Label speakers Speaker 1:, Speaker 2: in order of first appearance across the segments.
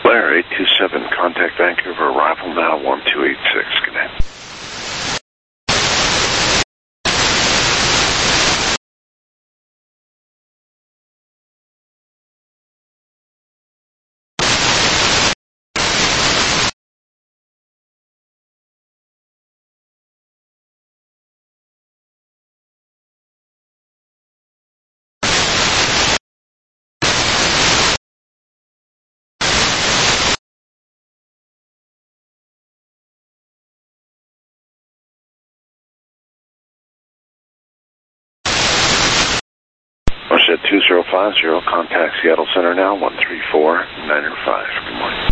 Speaker 1: Blair 827, contact Vancouver, arrival now 1286, good day. At 2050, contact Seattle Center now, 134-905. Good morning.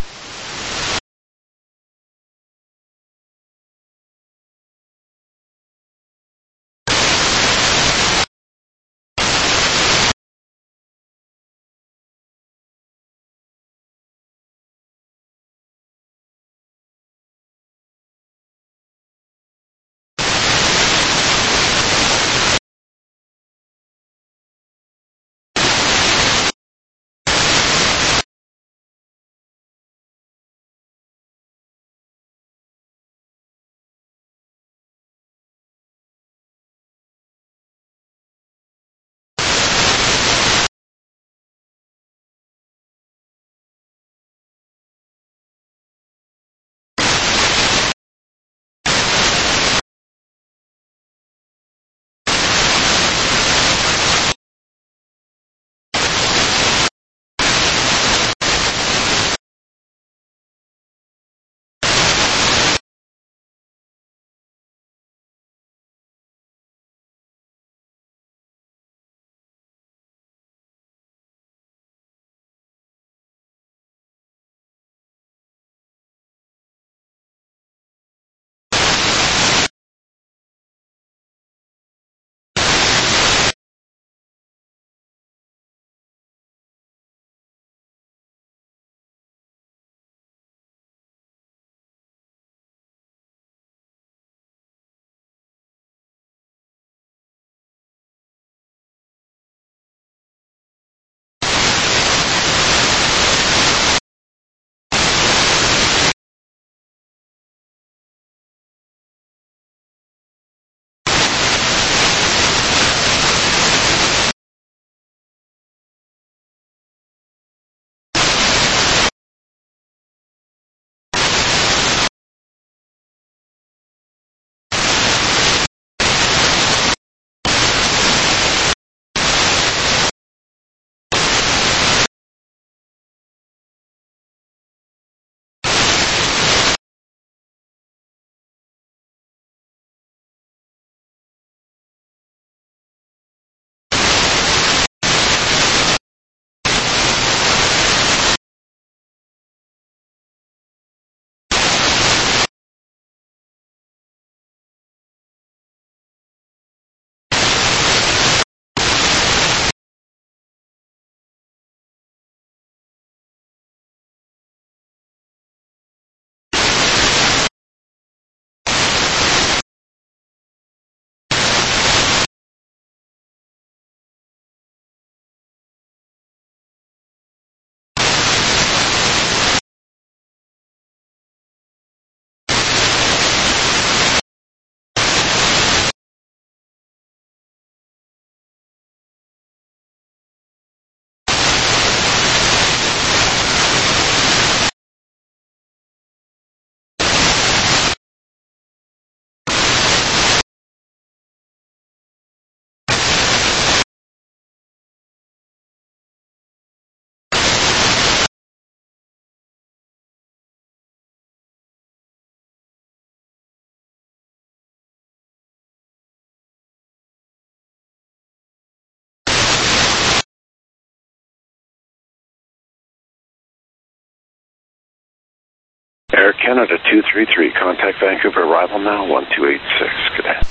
Speaker 1: Air Canada 233, contact Vancouver, arrival now 1286, good day.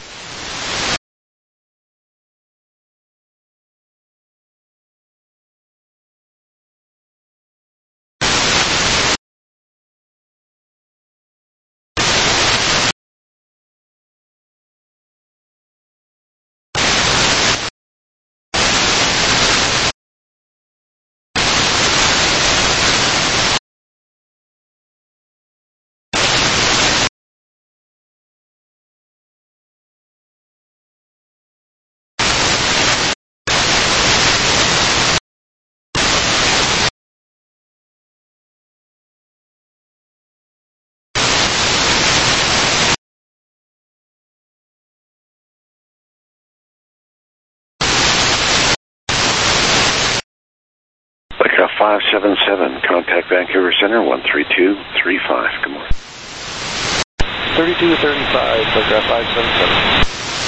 Speaker 1: 577, contact Vancouver Center, 13235. Good morning.
Speaker 2: 3235, photograph 577.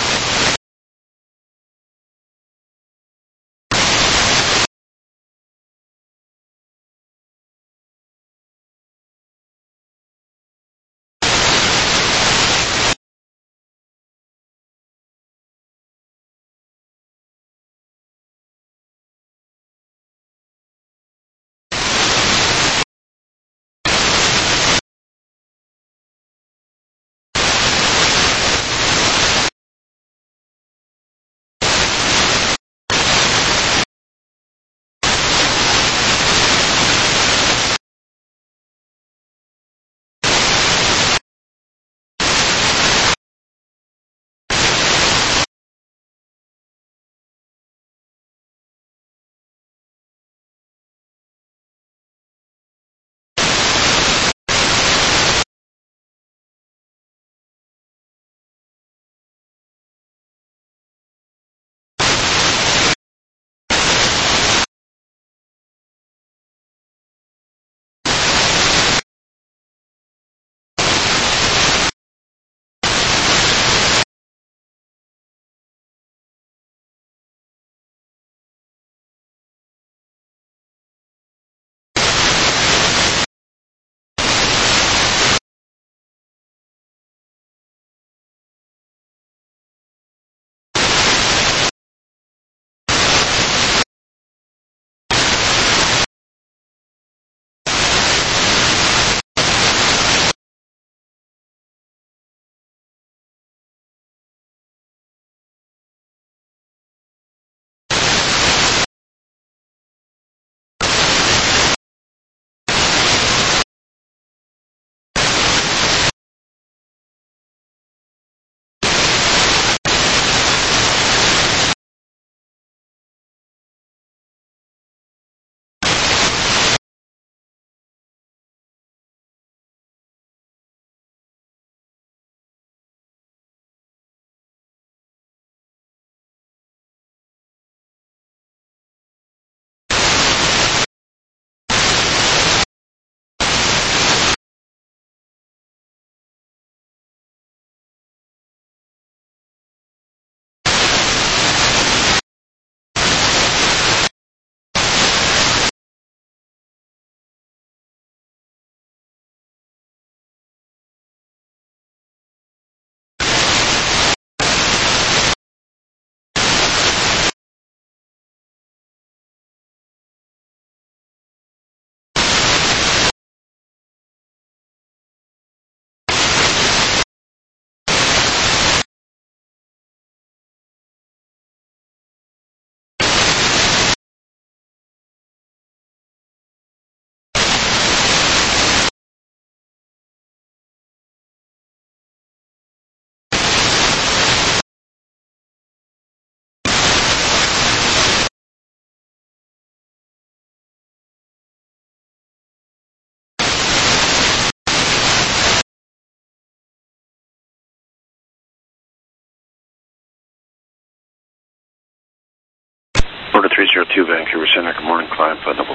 Speaker 1: Order 302, Vancouver Center. Good morning, climb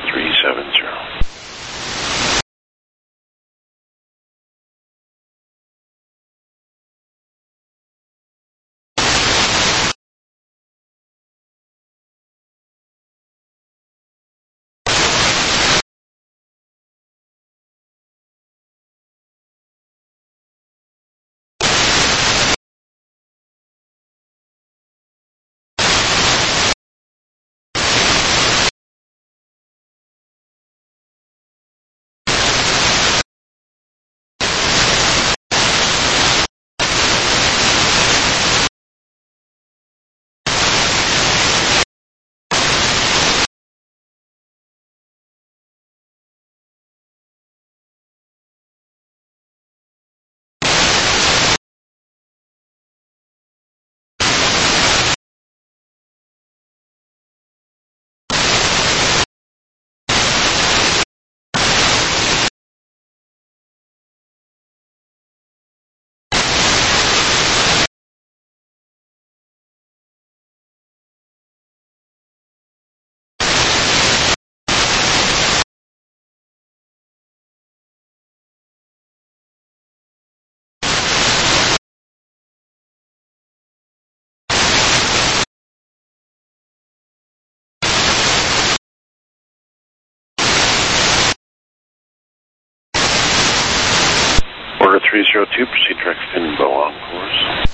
Speaker 1: 53370. Order 302, proceed direct extending bow on course.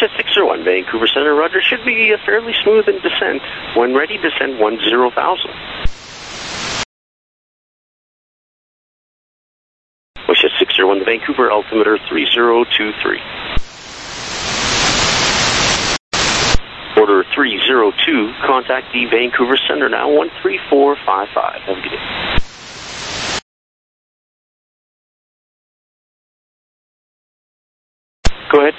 Speaker 3: Wish at 601 Vancouver Center, Roger. Should be fairly smooth in descent. When ready, descend 10,000. Wish at 601 Vancouver, altimeter 3023. Order 302, contact the Vancouver Center now, 13455. Have a good day. Go ahead.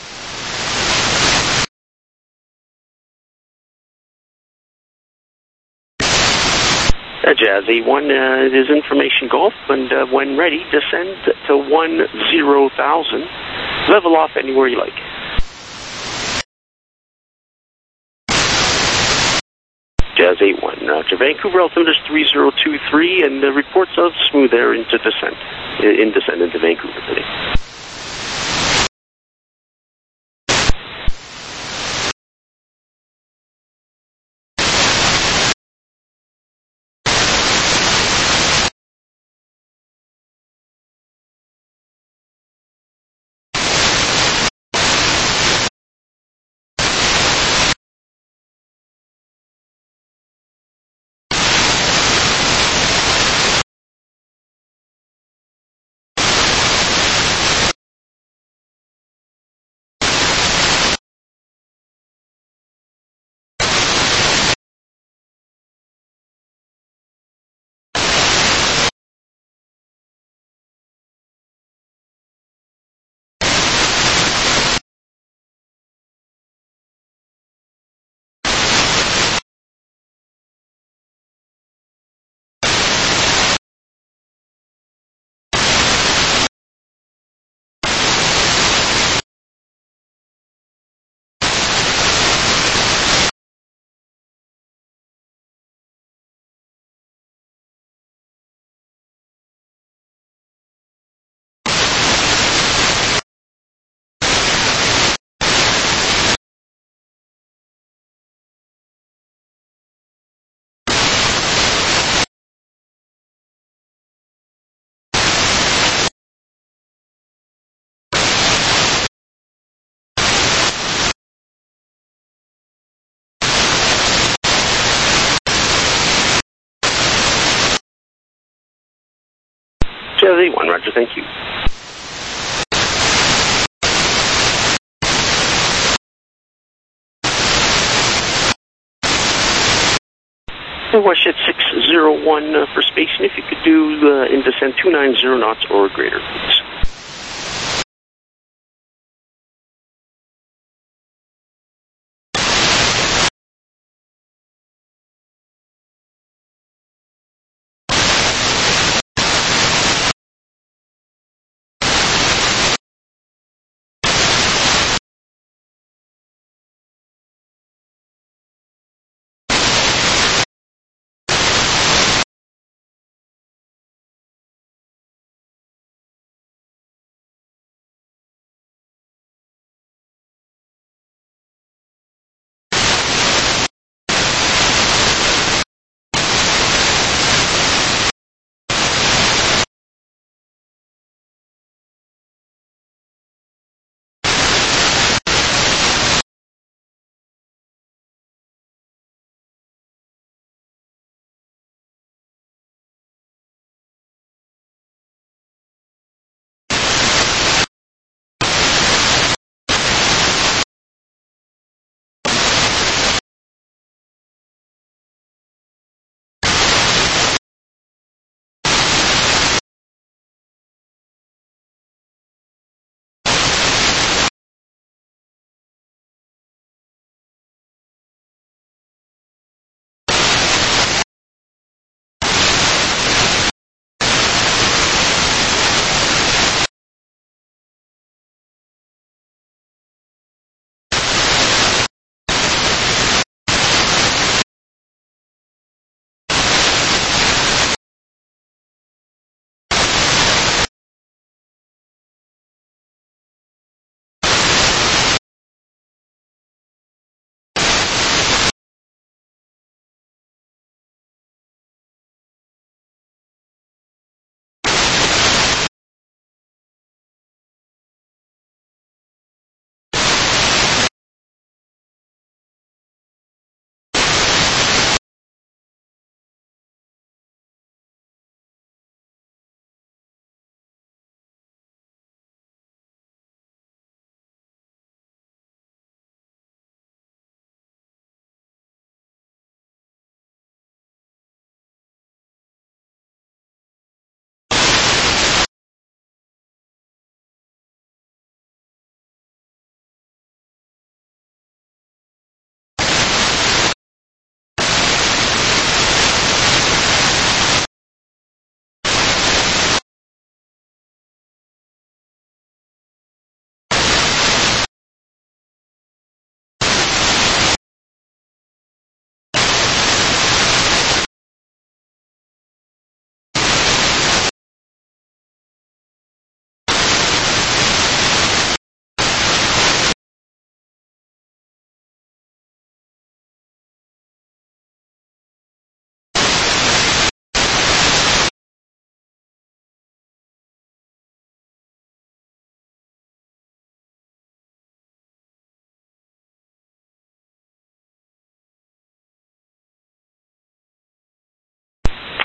Speaker 3: Jazz 81 is information golf, and when ready, descend to 10,000. Level off anywhere you like. Jazz 81, to Vancouver, altimeter 3023, and reports of smooth air into descent, in descent into Vancouver today. Jazz 81, Roger, thank you. Wish at 601 for space, and if you could do in descent 290 knots or greater, please.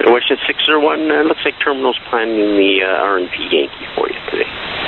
Speaker 3: Westjet 601, looks like terminal's planning the R&P Yankee for you today.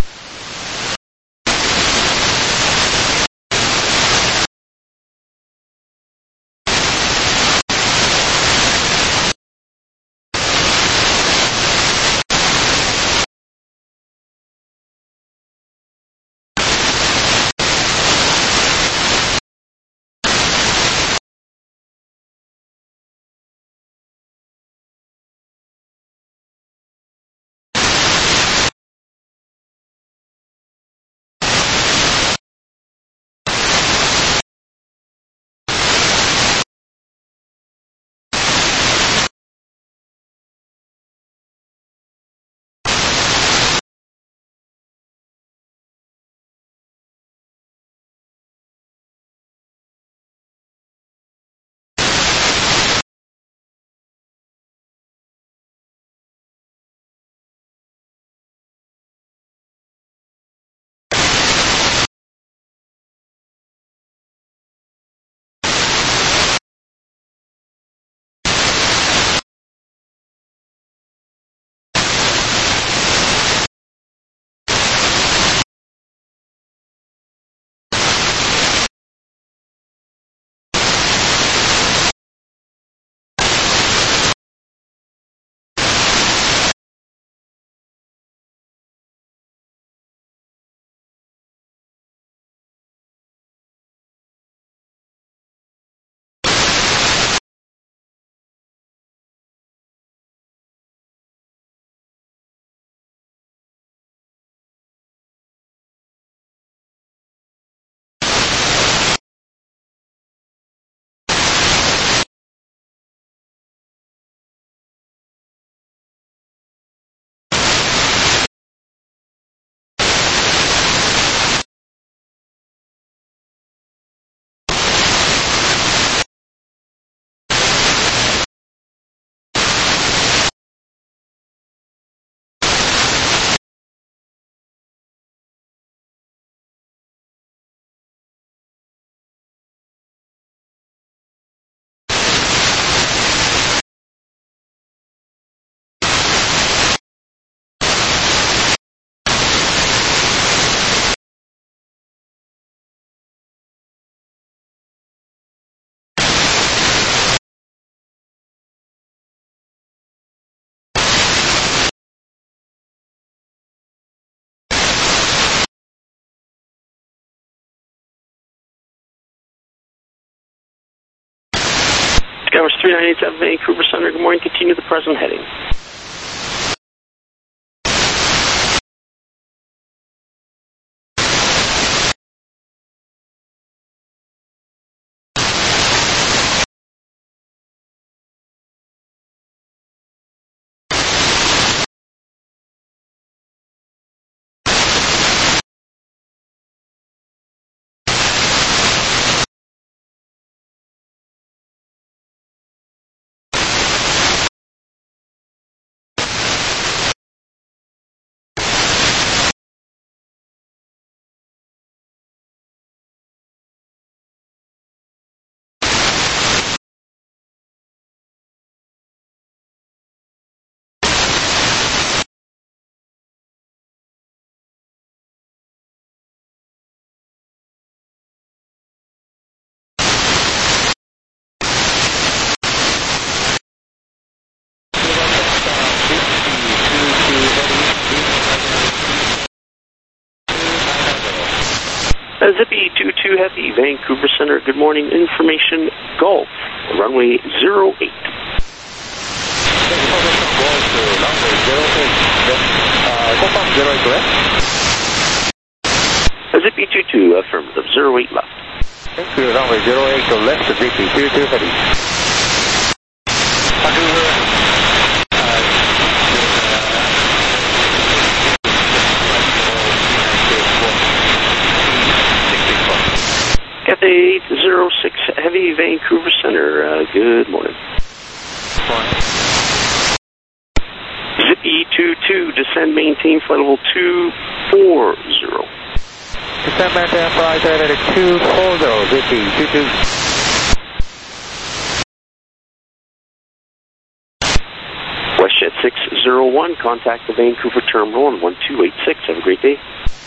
Speaker 3: Skywars 3987 Vancouver Center, good morning, continue the present heading. Zippy 22 Heavy, Vancouver Center, good morning, information, Golf, runway 08.
Speaker 2: Golf to runway 08, confirm 08 left.
Speaker 3: Zippy 22, affirmative, 08 left.
Speaker 2: Thank you, runway 08 to left, Zippy 22 Heavy.
Speaker 3: Cathay 806 Heavy, Vancouver Center, good morning.
Speaker 2: Morning.
Speaker 3: Zippy 22, descend, maintain flight level 240.
Speaker 2: Descend, maintain flight level 240, Zippy 22.
Speaker 3: 601, contact the Vancouver terminal on 1286. Have a great day.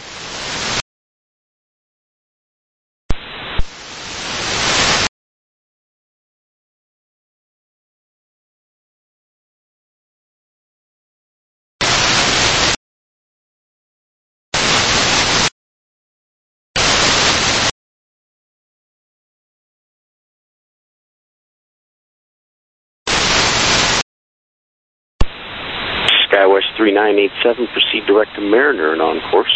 Speaker 3: SkyWest 3987, proceed direct to Mariner and on course.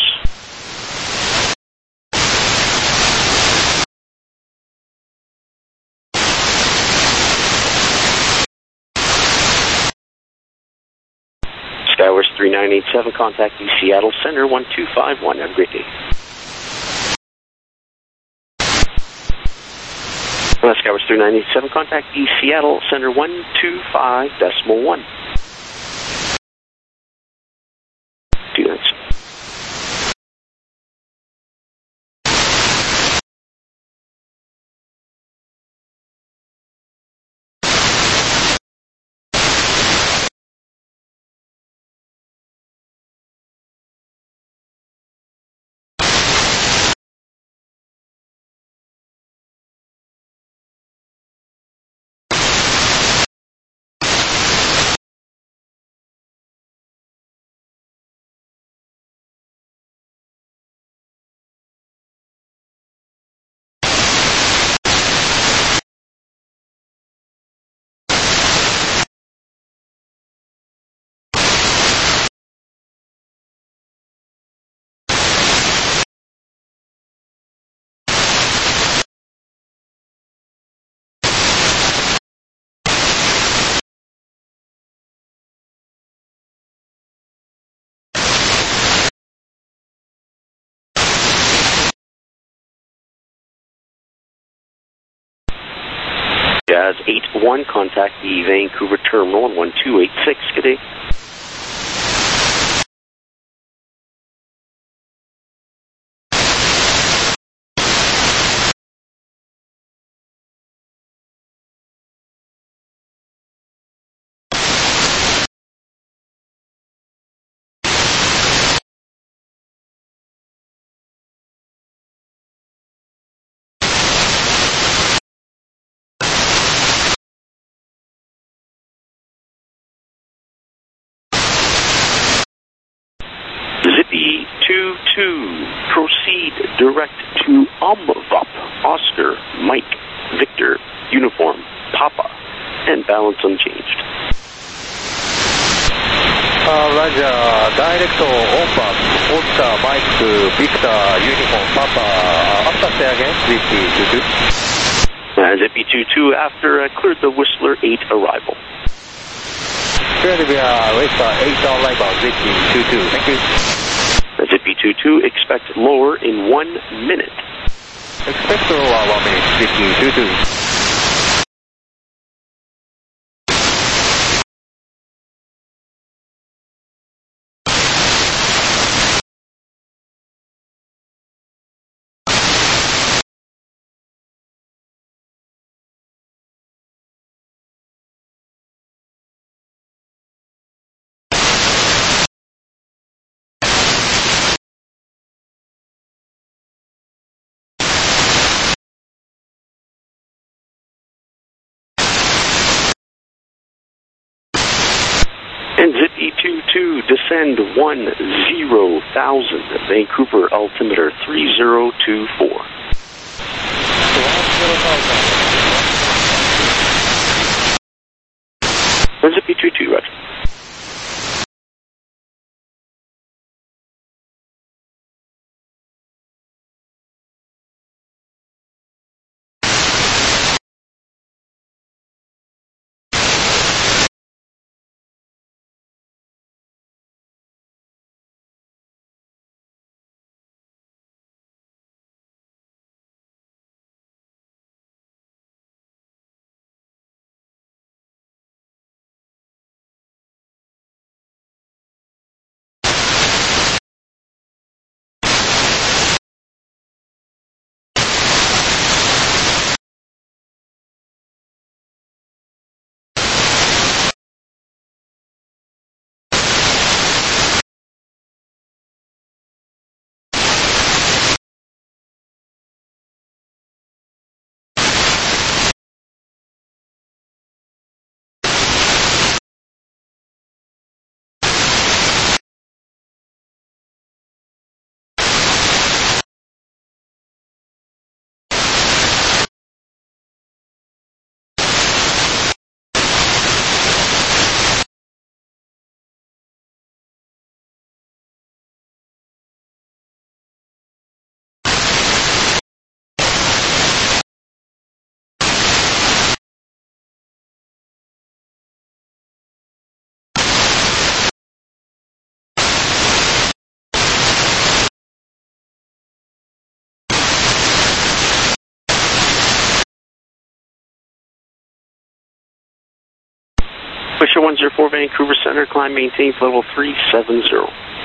Speaker 3: SkyWest 3987, contact the Seattle Center 1251. Have a great day. SkyWest 3987, contact the Seattle Center 125.1. Do that. Jazz 81, contact the Vancouver terminal on 1286. Good day. Zippy 22, proceed direct to Omvop, Oscar, Mike, Victor, Uniform, Papa, and balance unchanged.
Speaker 2: Roger, direct to Omvop, Oscar, Mike, Victor, Uniform, Papa. After say again, Zippy 22.
Speaker 3: Zippy 22, after cleared the Whistler 8 arrival.
Speaker 2: Clearly we are Whistler 8 arrival, Zippy 22. Thank you.
Speaker 3: Zippy 22, expect lower in 1 minute.
Speaker 2: Expect lower 1 minute, Zippy 22.
Speaker 3: And Zippy 22, descend 10,000, Vancouver altimeter 3024.
Speaker 2: 10,000.
Speaker 3: Zippy 22, roger. Fisher 104 Vancouver Center, climb maintains level 370.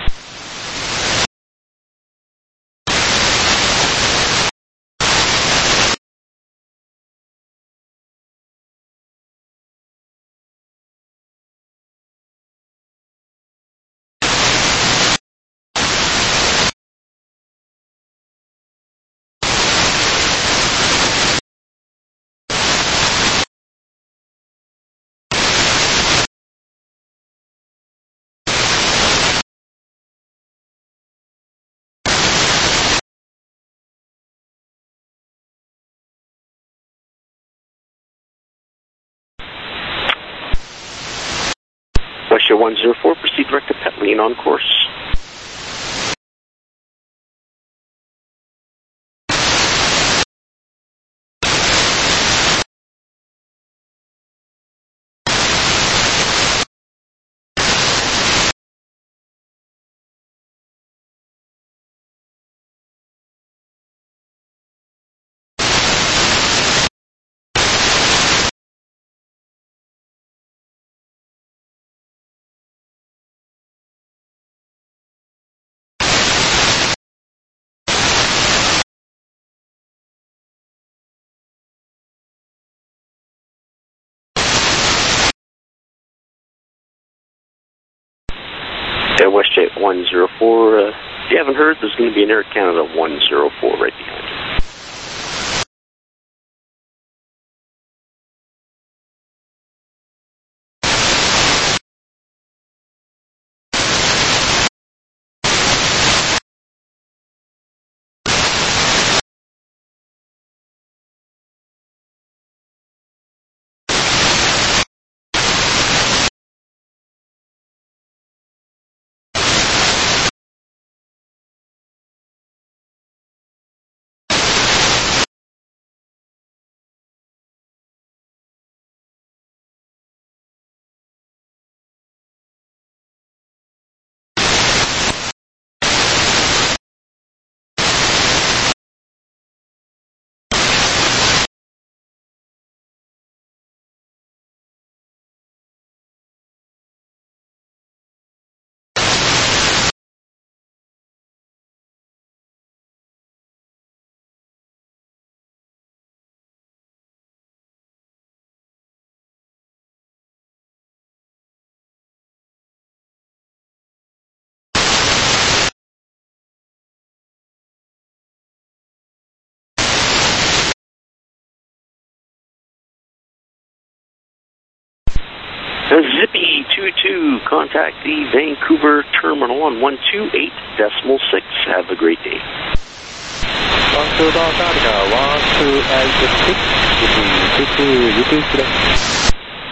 Speaker 3: Westjet 104, proceed direct to Petlane on course. WestJet 104, if you haven't heard, there's going to be an Air Canada 104 right behind you. Zippy 22, contact the Vancouver terminal on 128.6. Have a great day.
Speaker 2: 12 Delta Canada, 128.6, Zippy 22, ゆくゆくです。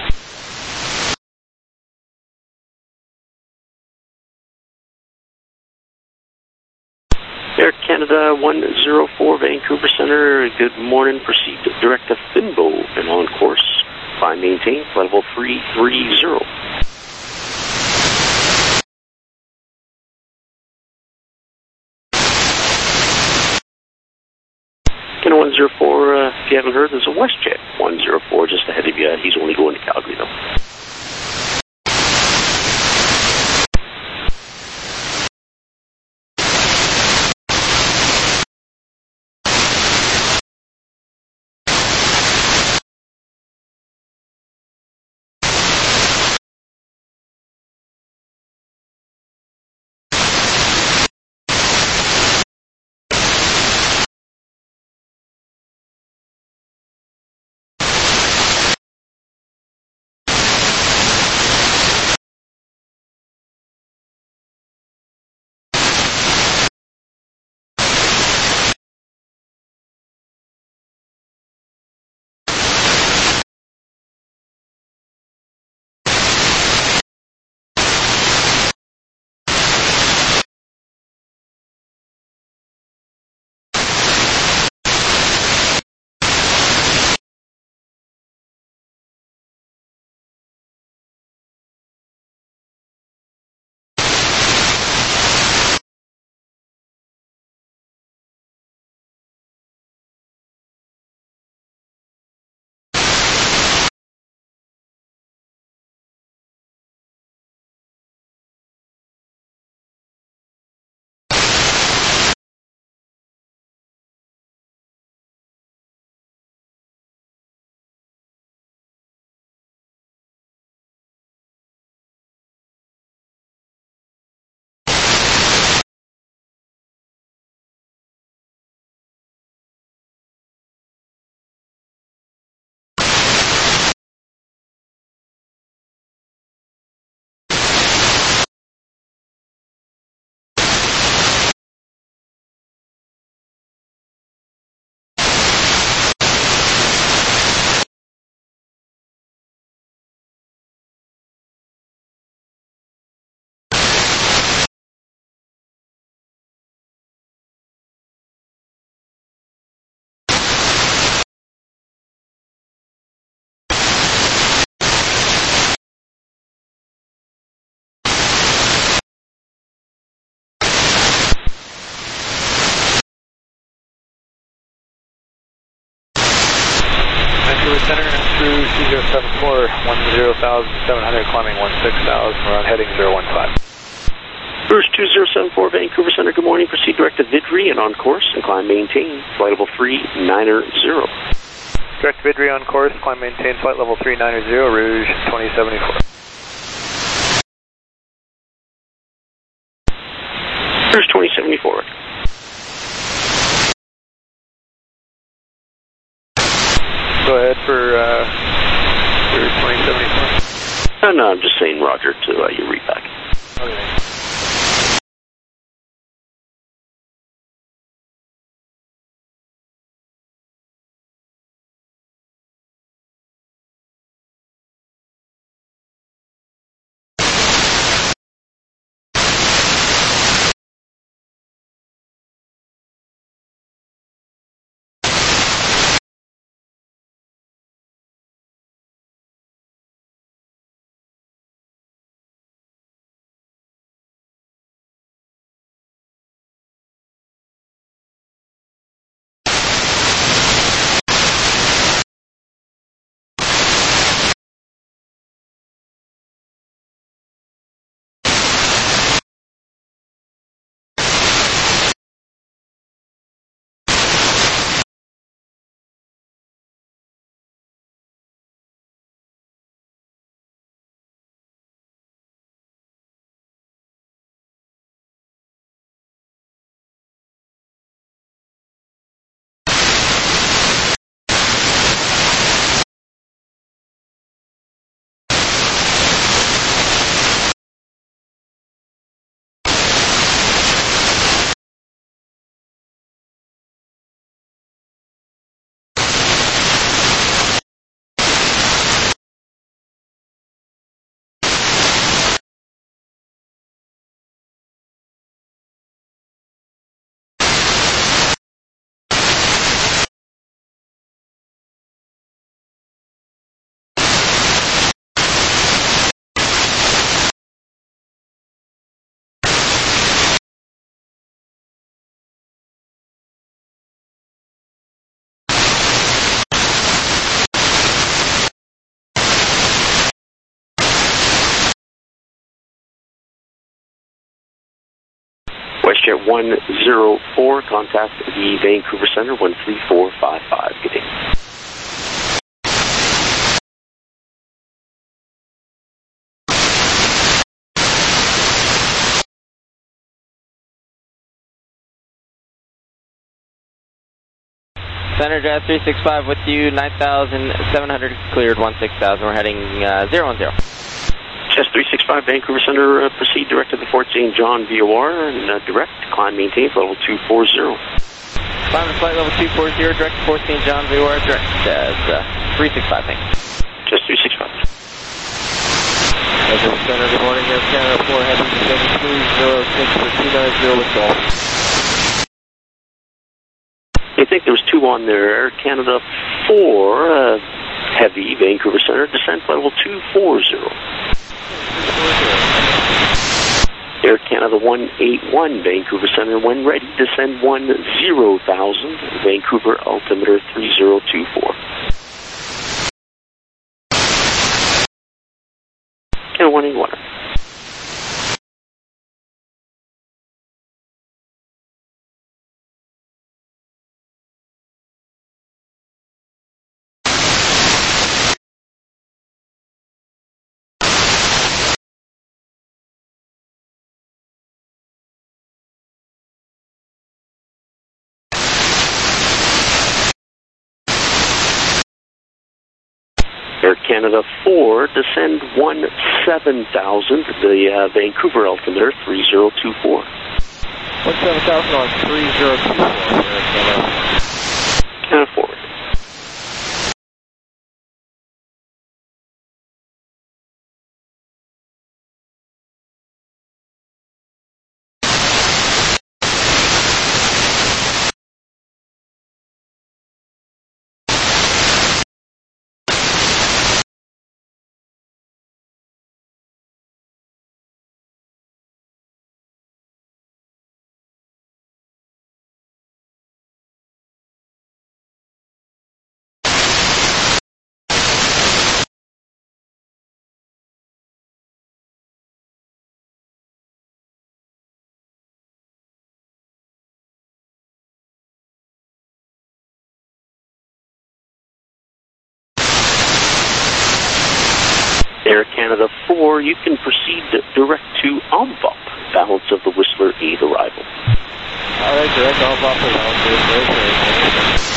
Speaker 3: Air Canada 104 Vancouver Center, good morning. Proceed direct to Finbo and on course. Climb maintain level 330. Canada 104, if you haven't heard, there's a WestJet 104 just ahead of you. He's only going to Calgary though.
Speaker 2: Vancouver Center through 2074, 10,700, climbing 16,000, we're on heading 015.
Speaker 3: Bruce 2074 Vancouver Center, good morning. Proceed direct to Vidri and on course and climb maintain. Flight level 390.
Speaker 2: Direct Vidri on course, climb maintain, flight level 390, Rouge 2074.
Speaker 3: Bruce 2074.
Speaker 2: Go ahead for 2074.
Speaker 3: No, I'm just saying Roger to your read back.
Speaker 2: Okay.
Speaker 3: WestJet 104, contact the Vancouver Center, 13455. Good day.
Speaker 4: Center Jet 365 with you, 9,700 cleared, 16,000. We're heading 010.
Speaker 3: Chest 365 Vancouver Center, proceed direct to the Fort St. John VOR and direct, climb maintain, level 240.
Speaker 4: Climb to flight level 240, direct to Fort St. John VOR, direct as 365, thanks.
Speaker 3: Chest 365.
Speaker 4: Center, good morning, Air Canada 4, heading to 7306 for 290 with Golf.
Speaker 3: I think there was two on there. Air Canada 4, heavy, Vancouver Center, descent level 240. Air Canada 181, Vancouver Center, when ready, descend 10,000, Vancouver altimeter 3024. And 181. Air Canada 4, descend 17,000, the Vancouver altimeter 3024.
Speaker 4: 17,000 on 3024, Air Canada.
Speaker 3: Canada 4. Air Canada 4, you can proceed direct to Envelope. Balance of the Whistler 8 arrival.
Speaker 2: All right, direct Envelope for balance of the Whistler 8.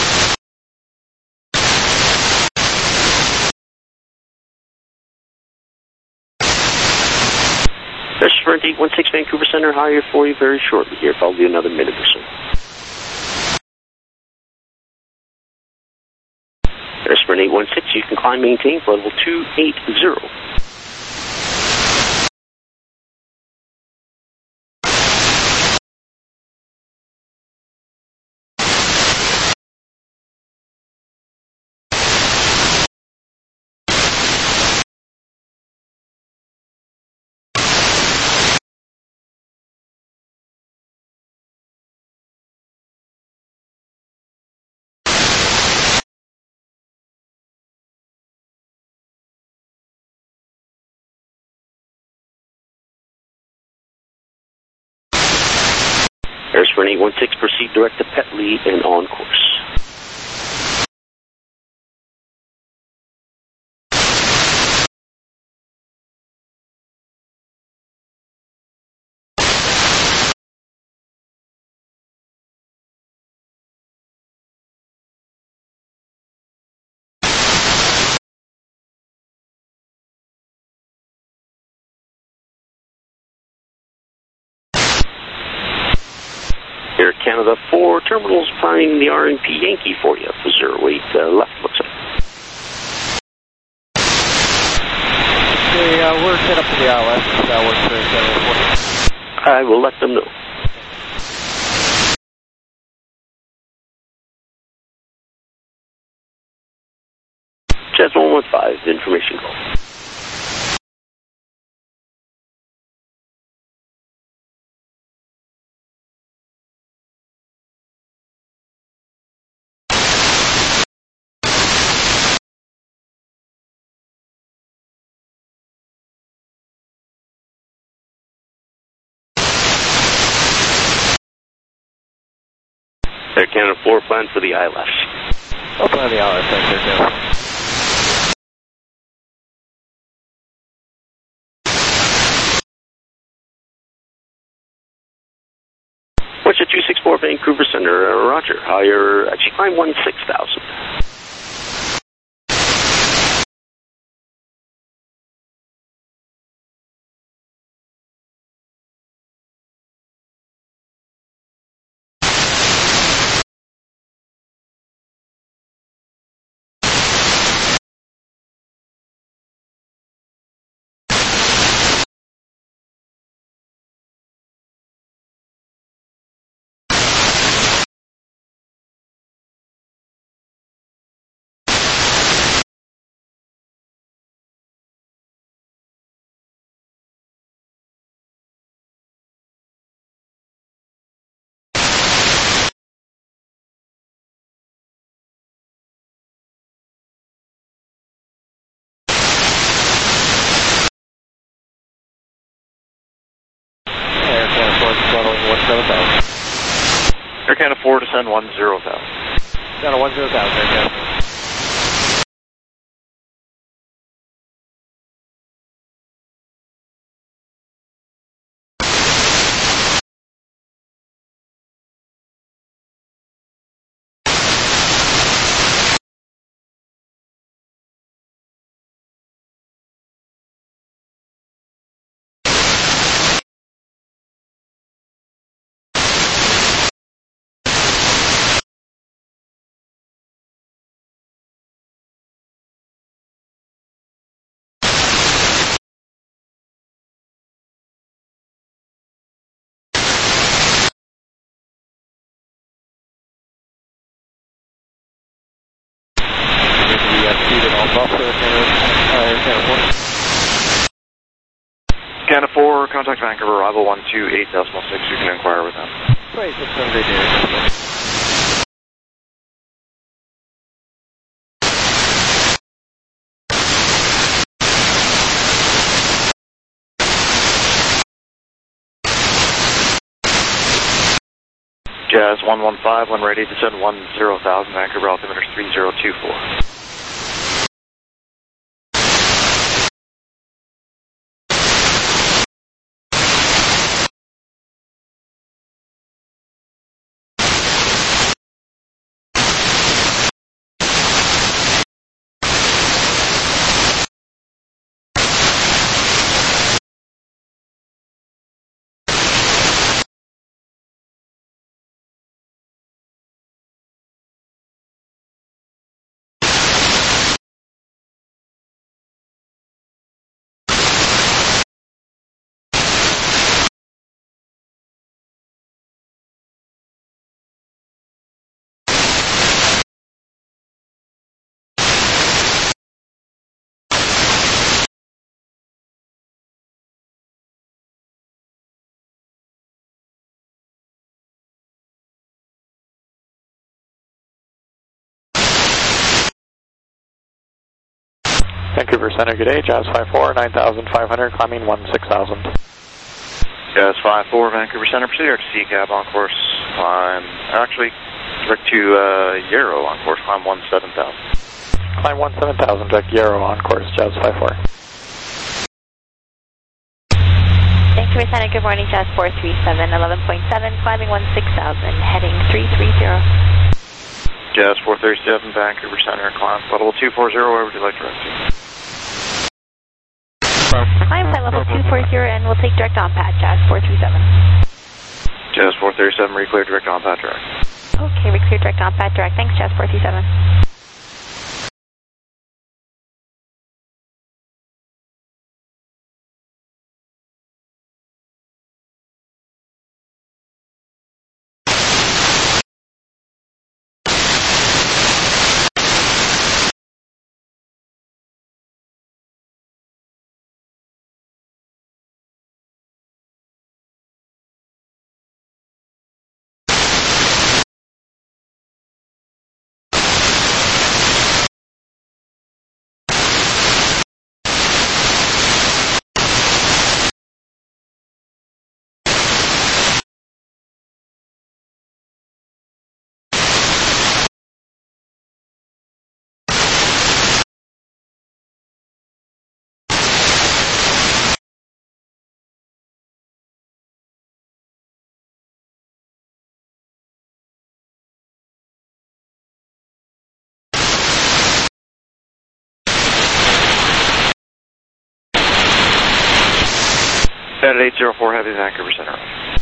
Speaker 3: Sprint 816 Vancouver Center, higher for you very shortly here, probably another minute or so. Air Sprint 816, you can climb maintain for level 280. Air Sprint 816, proceed direct to Petley and on course. Air Canada 4, terminals flying the RNP Yankee for you for 08 left, looks like.
Speaker 2: Okay, we're set up for the ILS. That works for Canada 4.
Speaker 3: I will let them know. Jazz 115, information call. Air Canada 4, plan for the ILS.
Speaker 2: I'll plan the ILS, thanks, Air Canada 4.
Speaker 3: What's your 264 Vancouver Center, Roger. Higher, actually climb 16,000.
Speaker 2: Air Canada 4, descend 10,000. Down to 10,000, Air Canada 4.
Speaker 5: Canada 4, contact Vancouver, arrival 128.6, you can inquire with them.
Speaker 2: Great, that's a great day.
Speaker 5: Jazz 115, when ready, descend 10,000, Vancouver altimeter 3024.
Speaker 2: Vancouver Center, good day, Jazz 54, 9,500, climbing 16,000.
Speaker 5: Jazz 54, Vancouver Center, proceed direct to C-Cab on course, climb, actually, direct to Yarrow on course, climb 17,000.
Speaker 2: Climb 17,000, direct Yarrow on course, Jazz 54.
Speaker 6: Vancouver Center, good morning, Jazz 437, 11.7, climbing 16,000, heading 330.
Speaker 5: Jazz 437, Vancouver Center, climb flight level 240, where would you like direct to?
Speaker 6: Climb flight level 240 and we'll take direct on pat, Jazz 437.
Speaker 5: Jazz 437, re-clear direct on pat direct.
Speaker 6: Okay, re-clear direct on pat direct. Thanks, Jazz 437.
Speaker 5: At 804, heavy Vancouver Center.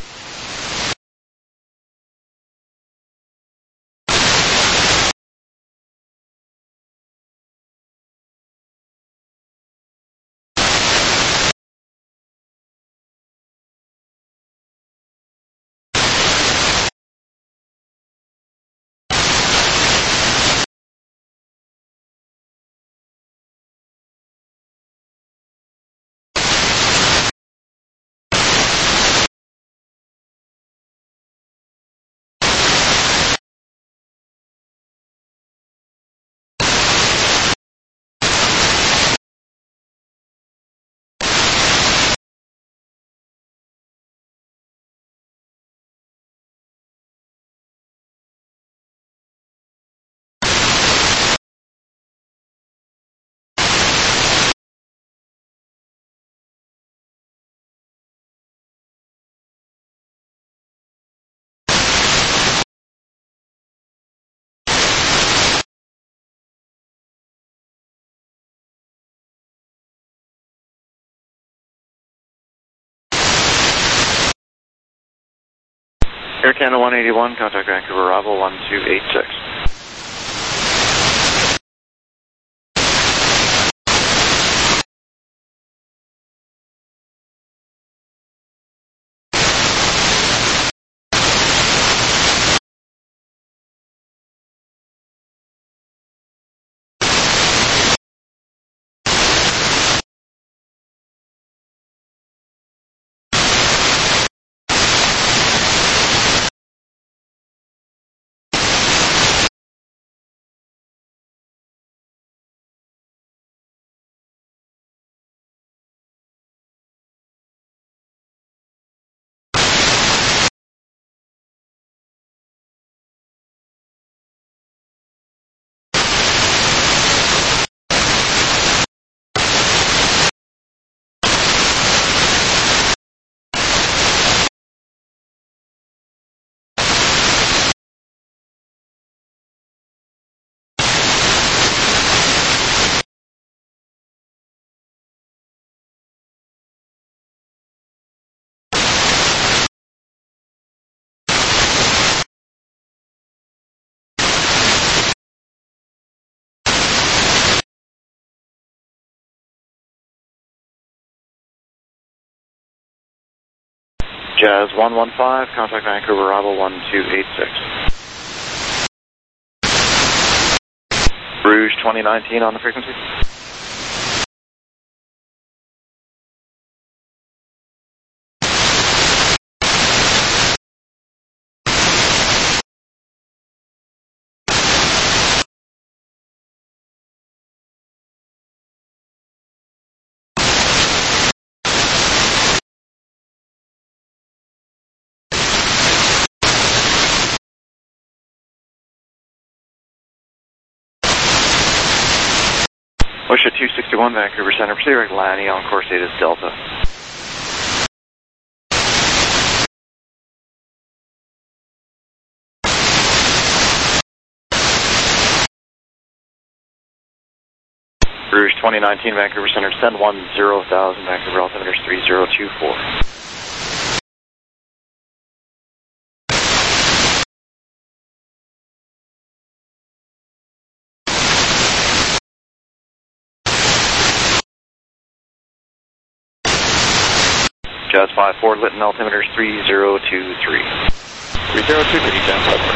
Speaker 5: Air Canada 181, contact Vancouver arrival 1286. Jazz 115, contact Vancouver arrival 1286. Rouge 2019 on the frequency. Bush at 261, Vancouver Center, proceed direct Lanny on course 8 is Delta. Rouge 2019, Vancouver Center, descend 10,000, Vancouver altimeter 3024. Jazz 54, Lytton altimeter 3023.
Speaker 2: 302, down over.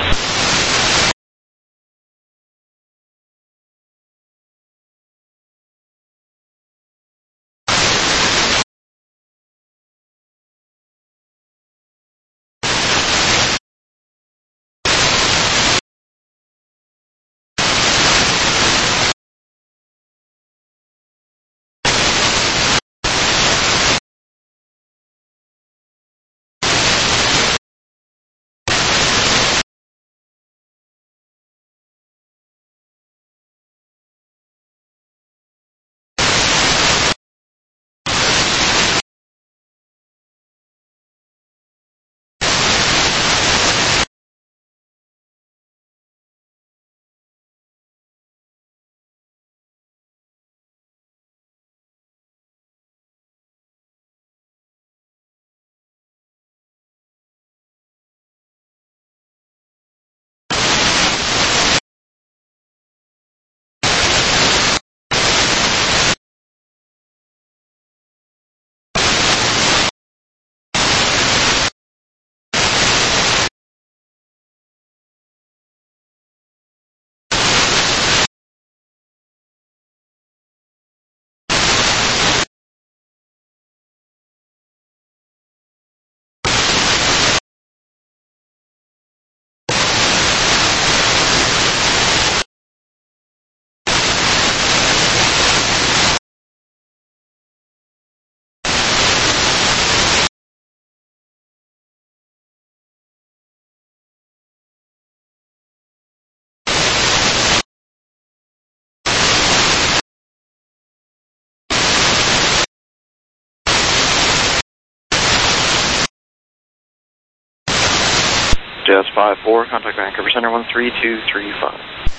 Speaker 5: Jazz 54, contact Vancouver Center 13235.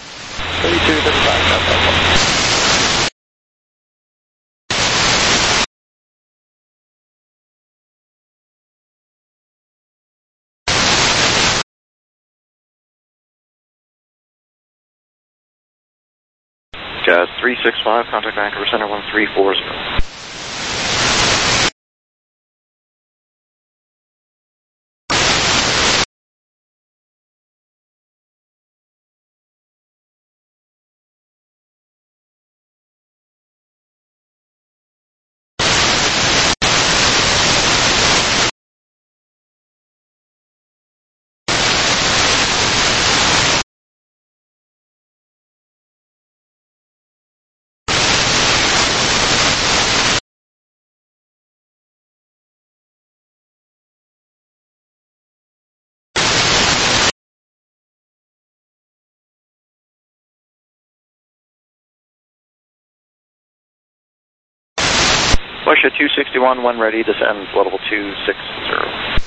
Speaker 2: 3235, Delta.
Speaker 5: Jazz 365, contact Vancouver Center 1340. Bush at 261, when ready, descend level 260.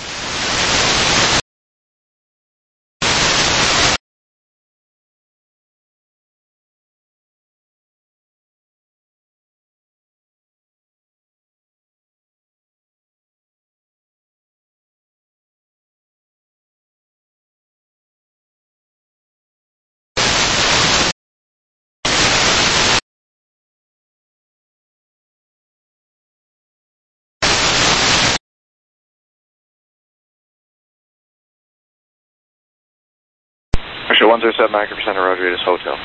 Speaker 5: Russia 107, Vancouver Center, Roger, it is Hotel.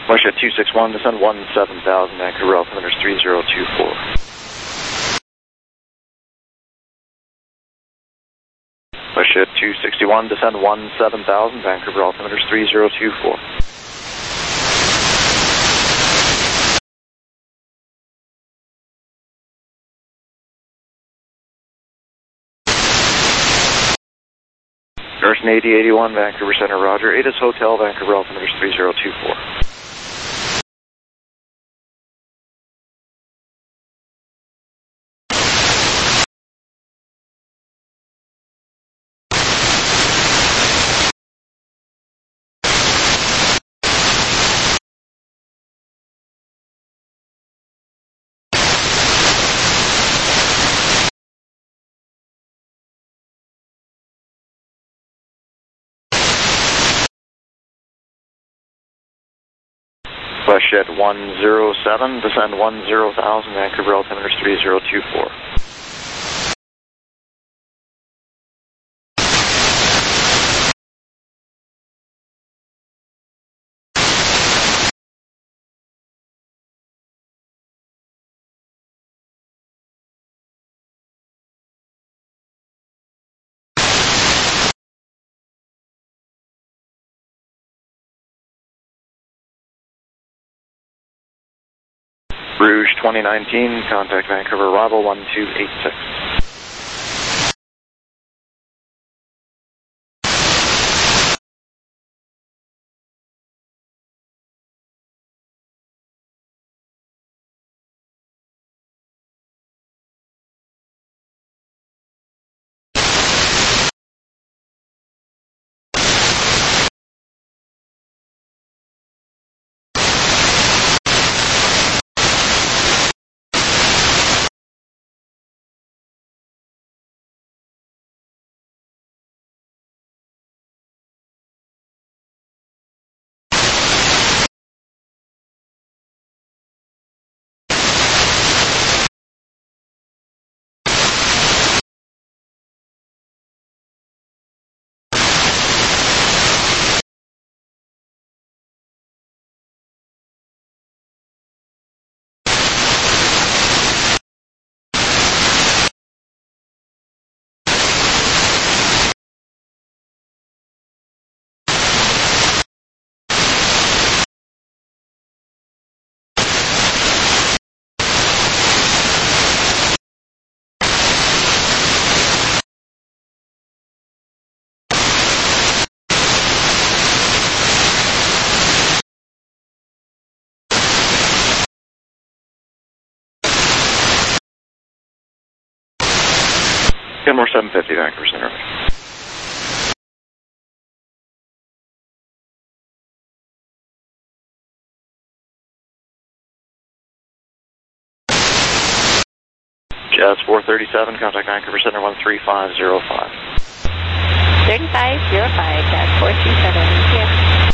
Speaker 5: Westjet 261, descend 17,000, Vancouver, altimeter is 3024. Westjet 261, descend 17,000, Vancouver, altimeter is 3024. Garrison 8081, Vancouver Center, roger. Atis Hotel, Vancouver, altimeter is 3024. Westjet 107, descend 10,000, Vancouver, altimeter is 3024. Rouge 2019, contact Vancouver, arrival 1286. Kenmore 750, Vancouver Center. Jazz 437, contact Vancouver Center 13505.
Speaker 6: 3505, Jazz 437, here.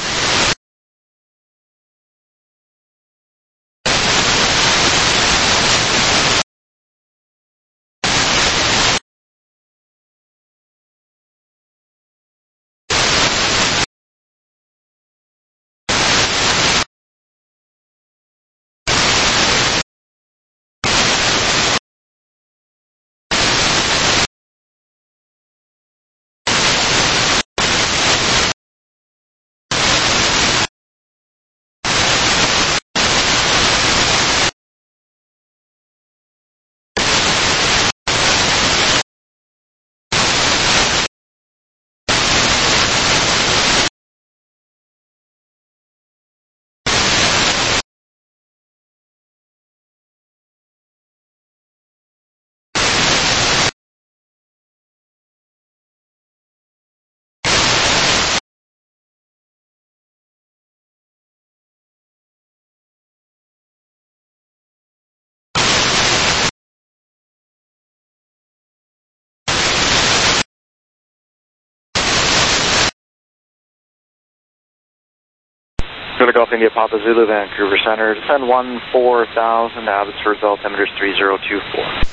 Speaker 5: Good Golf India Papa Zulu, Vancouver Center. Descend 14,000, Abbotsford, altimeter is 3024.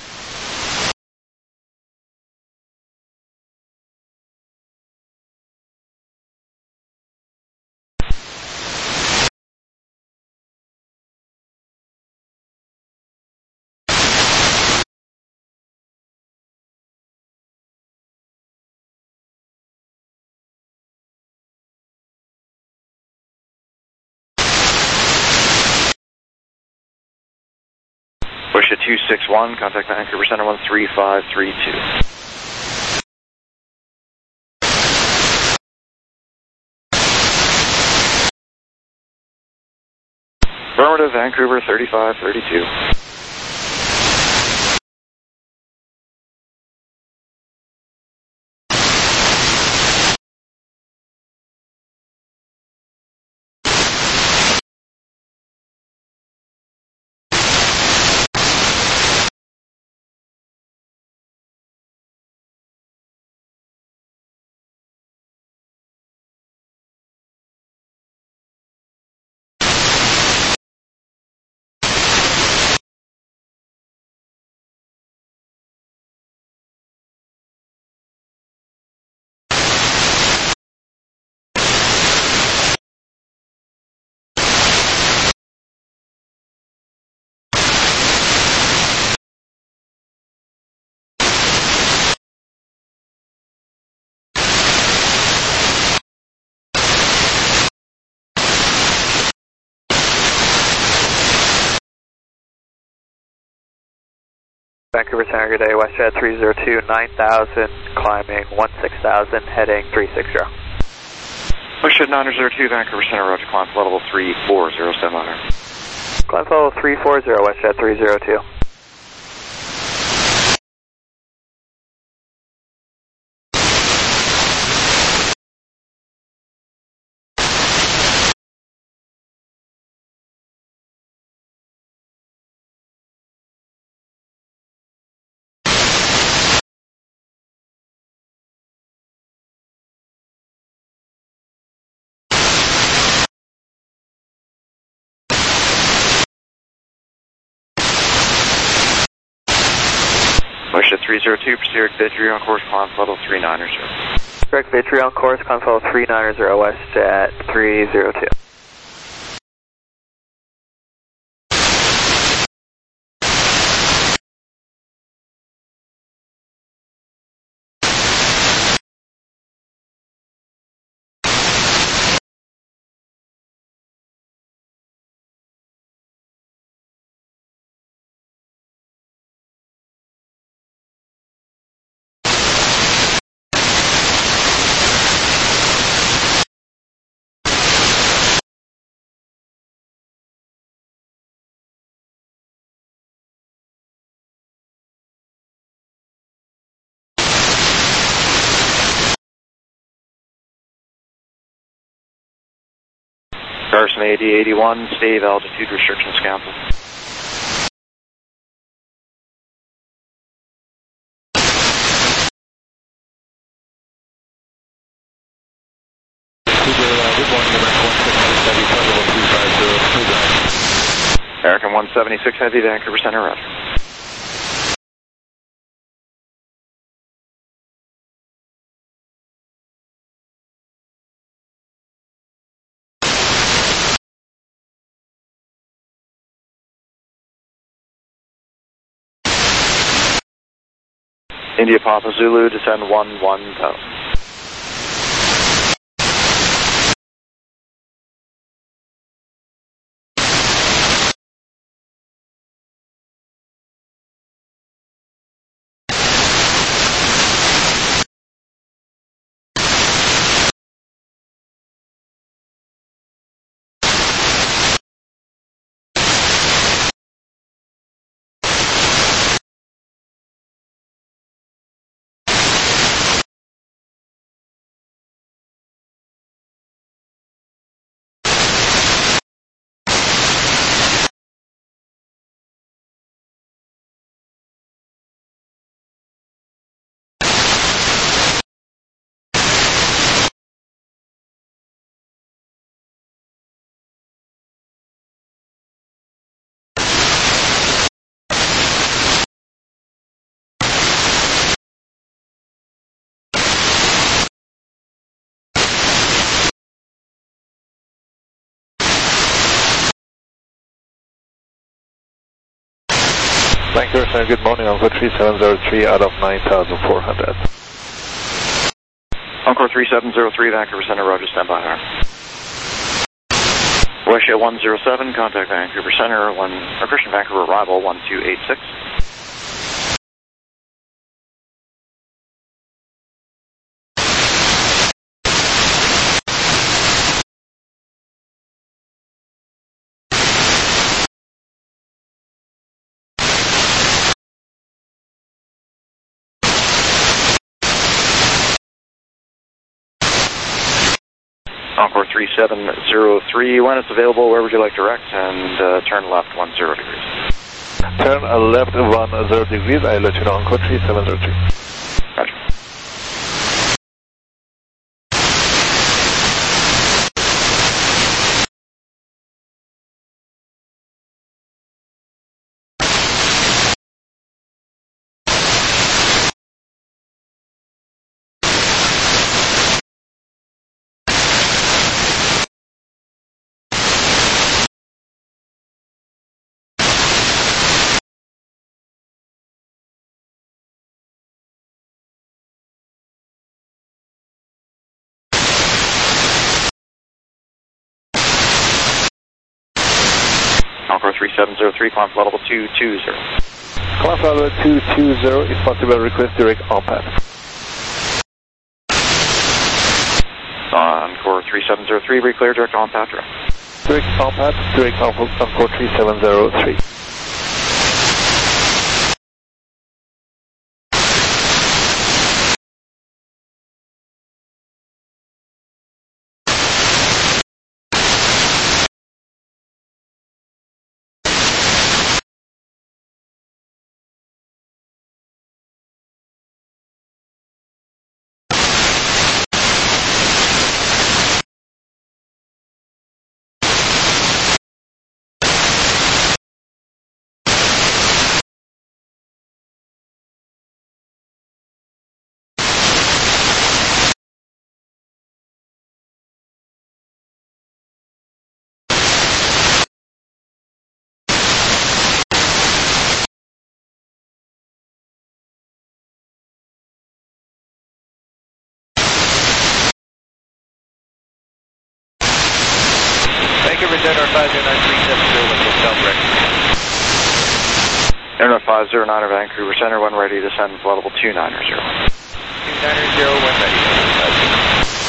Speaker 5: Wish at 261, contact Vancouver Center 13532. Affirmative, Vancouver 3532.
Speaker 2: Vancouver Center, good day, WestJet 302, 9,000, climbing 16,000, heading 360.
Speaker 5: WestJet 902, Vancouver Center, roger, climb level 340, stand by.
Speaker 2: Climb level 340, WestJet 302.
Speaker 5: WestJet 302, proceed Vitry on course, climb level 390.
Speaker 2: Correct, Vitry on course, climb level 390, WestJet 302.
Speaker 5: Carson AD81, stave altitude restrictions cancelled. American 176 Heavy, Vancouver Center, roger. India Papa Zulu, descend 11,000.
Speaker 7: Vancouver Center, good morning, Encore 3703 out of 9,400.
Speaker 5: Encore 3703, Vancouver Center, roger, stand by. Russia 107, contact Vancouver Center, Christian Vancouver arrival 1286. Encore 3703, when it's available, where would you like direct, and turn left 10 degrees.
Speaker 7: Turn left 10 degrees, I'll let you know, Encore 3703.
Speaker 5: Gotcha. Encore 3703, climb flight level 220.
Speaker 7: Climb flight level 220, if possible, request direct on path.
Speaker 5: Encore 3703, be clear, direct on path.
Speaker 7: Direct on path, direct on Encore 3703.
Speaker 2: Vancouver Center 509-370 with South Record.
Speaker 5: Internet 509 Vancouver Center, when ready, descend flight level 290.
Speaker 2: 290, when ready.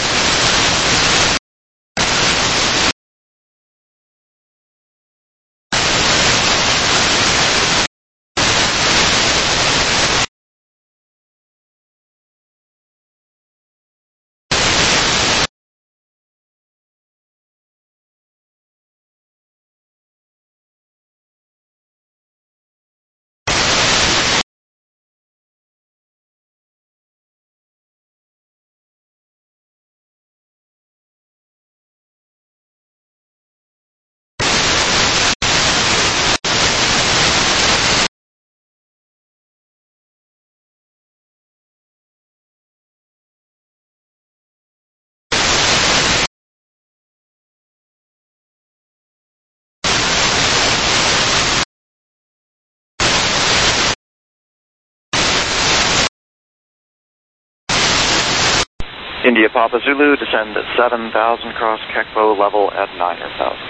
Speaker 5: India Papa Zulu, descend at 7,000, cross Kekbo level at 9,000.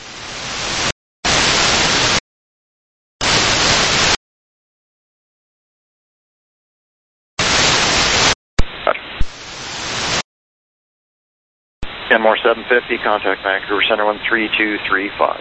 Speaker 5: Kenmore 750, contact Vancouver Center 13235.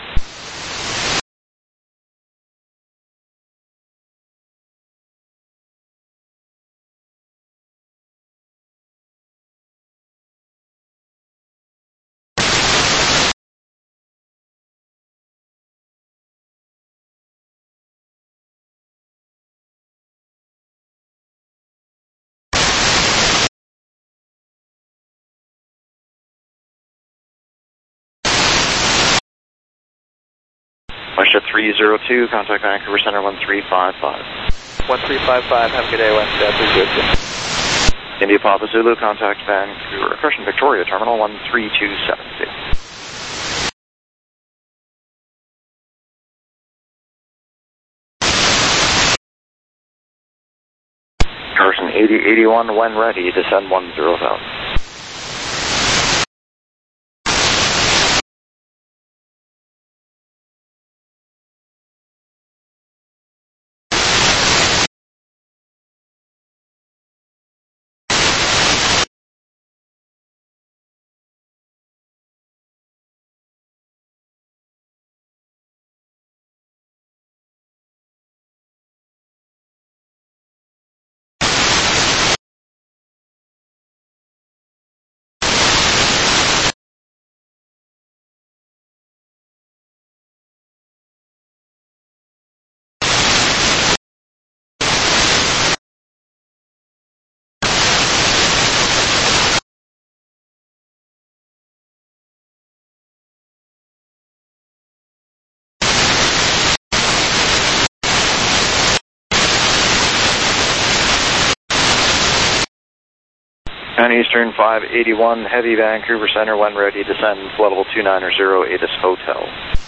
Speaker 5: Westjet 302, contact Vancouver Center 1355.
Speaker 2: 1355, have a good day, Westjet 302.
Speaker 5: India Papa Zulu, contact Vancouver, Christian Victoria Terminal 13272. Carson 8081, when ready, descend 10,000. China Eastern 581, heavy Vancouver Center, when ready, descend flight level 290, ATIS Hotel.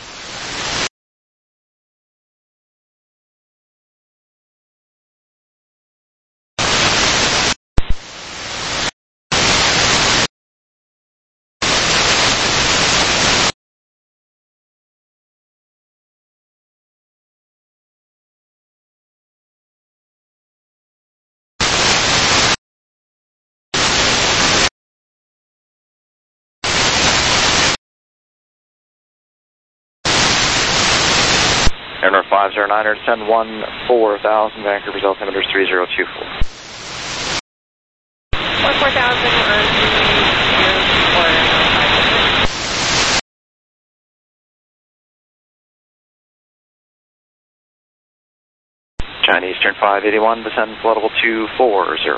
Speaker 5: Air 509, descend 14,000, Vancouver's altimeter is 3024.
Speaker 6: 4,000 on
Speaker 5: China Eastern 581, descend flight level 240.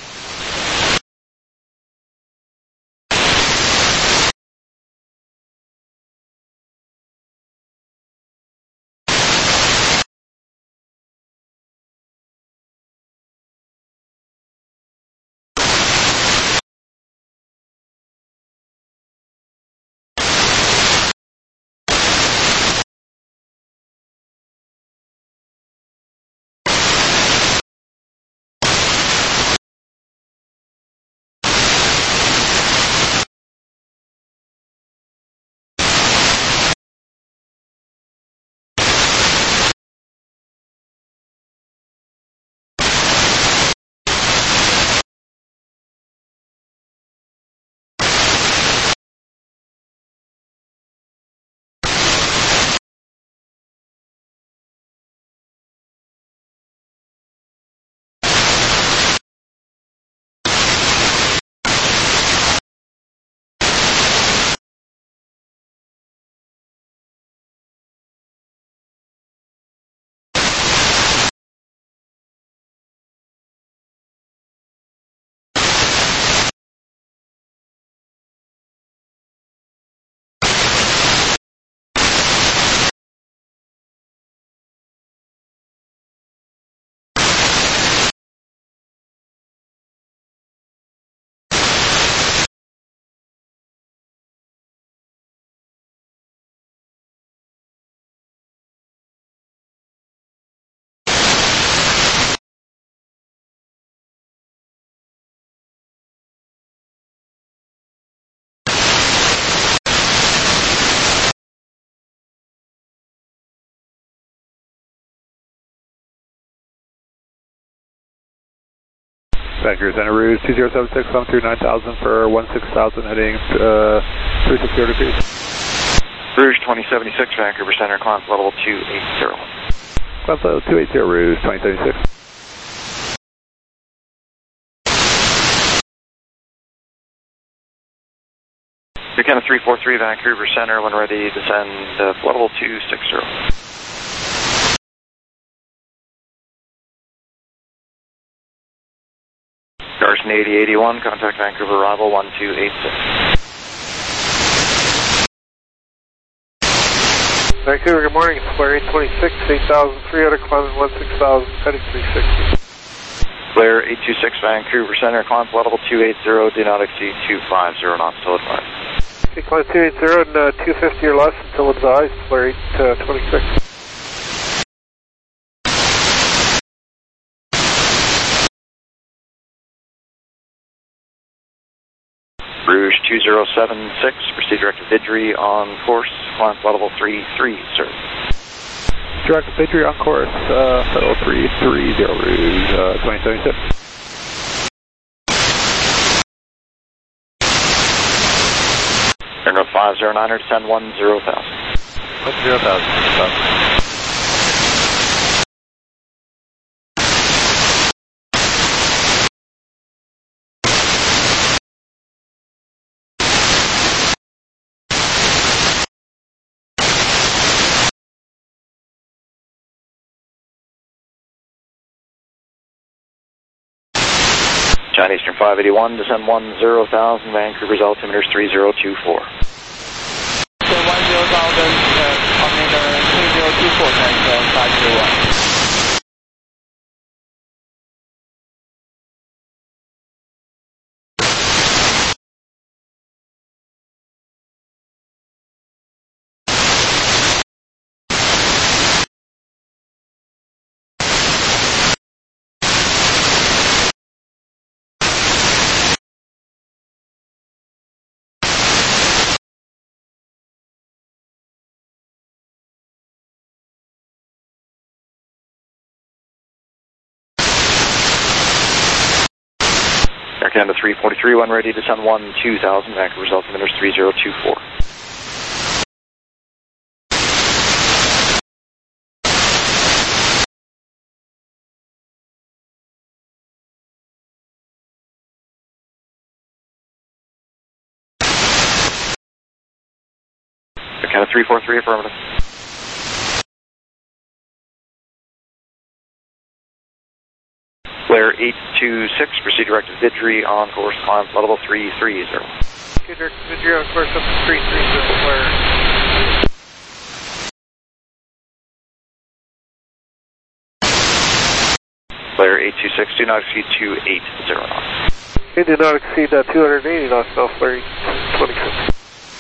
Speaker 7: Vancouver Center, Rouge 2076, come through 9,000 for 16,000, heading 360 degrees.
Speaker 5: Rouge 2076, Vancouver Center, climb flight level 280.
Speaker 7: Climb flight level 280, Rouge 2076.
Speaker 5: Buchanan 343, Vancouver Center, when ready, descend flight level 260. Garson 8081, contact Vancouver arrival 1286.
Speaker 7: Vancouver, good morning. It's Blair 826, 8,300, climbing 16,000, heading 360.
Speaker 5: Blair 826, Vancouver Center, climb flight level 280, do not exceed 250 knots till advised.
Speaker 7: Okay, climb 280 and 250 or less until advised, Blair 826.
Speaker 5: Rouge 2076, proceed direct to Vidri on course, climb flight level 33, sir.
Speaker 7: Direct to Vidri on course, flight level 330, Rouge 2076.
Speaker 5: Air 509, descend 10,000.
Speaker 7: 10,000.
Speaker 5: China Eastern 581, descend 10,000, Vancouver's altimeter is 3024.
Speaker 4: So 10,000, altimeter 3024, thanks, 501.
Speaker 5: Air Canada 343, 1 ready to descend 2000, Vancouver's altimeter is 3024. Air Canada 343, affirmative. Flare 826, proceed direct to Vidri on course, climb level 330.
Speaker 7: Okay, direct to Vidri on course up to 330, flare.
Speaker 5: Flare 826, do not exceed 280 knots.
Speaker 7: Okay, do not exceed 280 knots now, flare 26.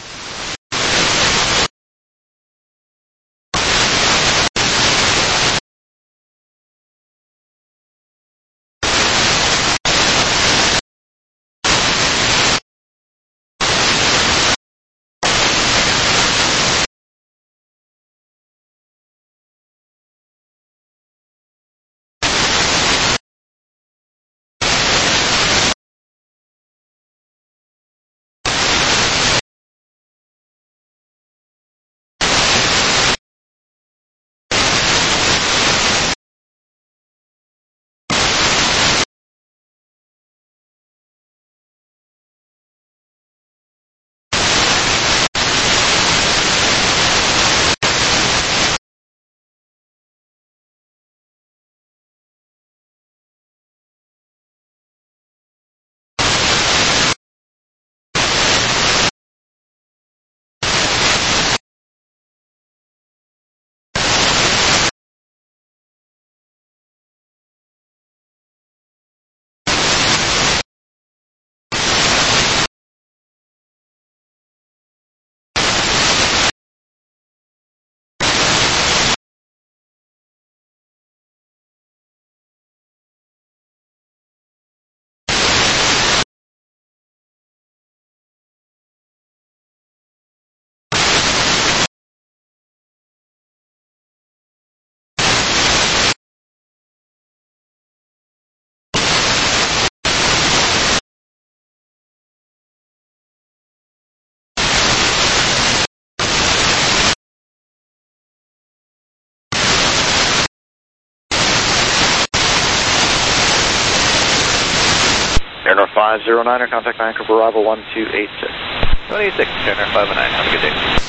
Speaker 5: Air North 509, contact Vancouver arrival 1286.
Speaker 2: 26, Air North 509, have a good day.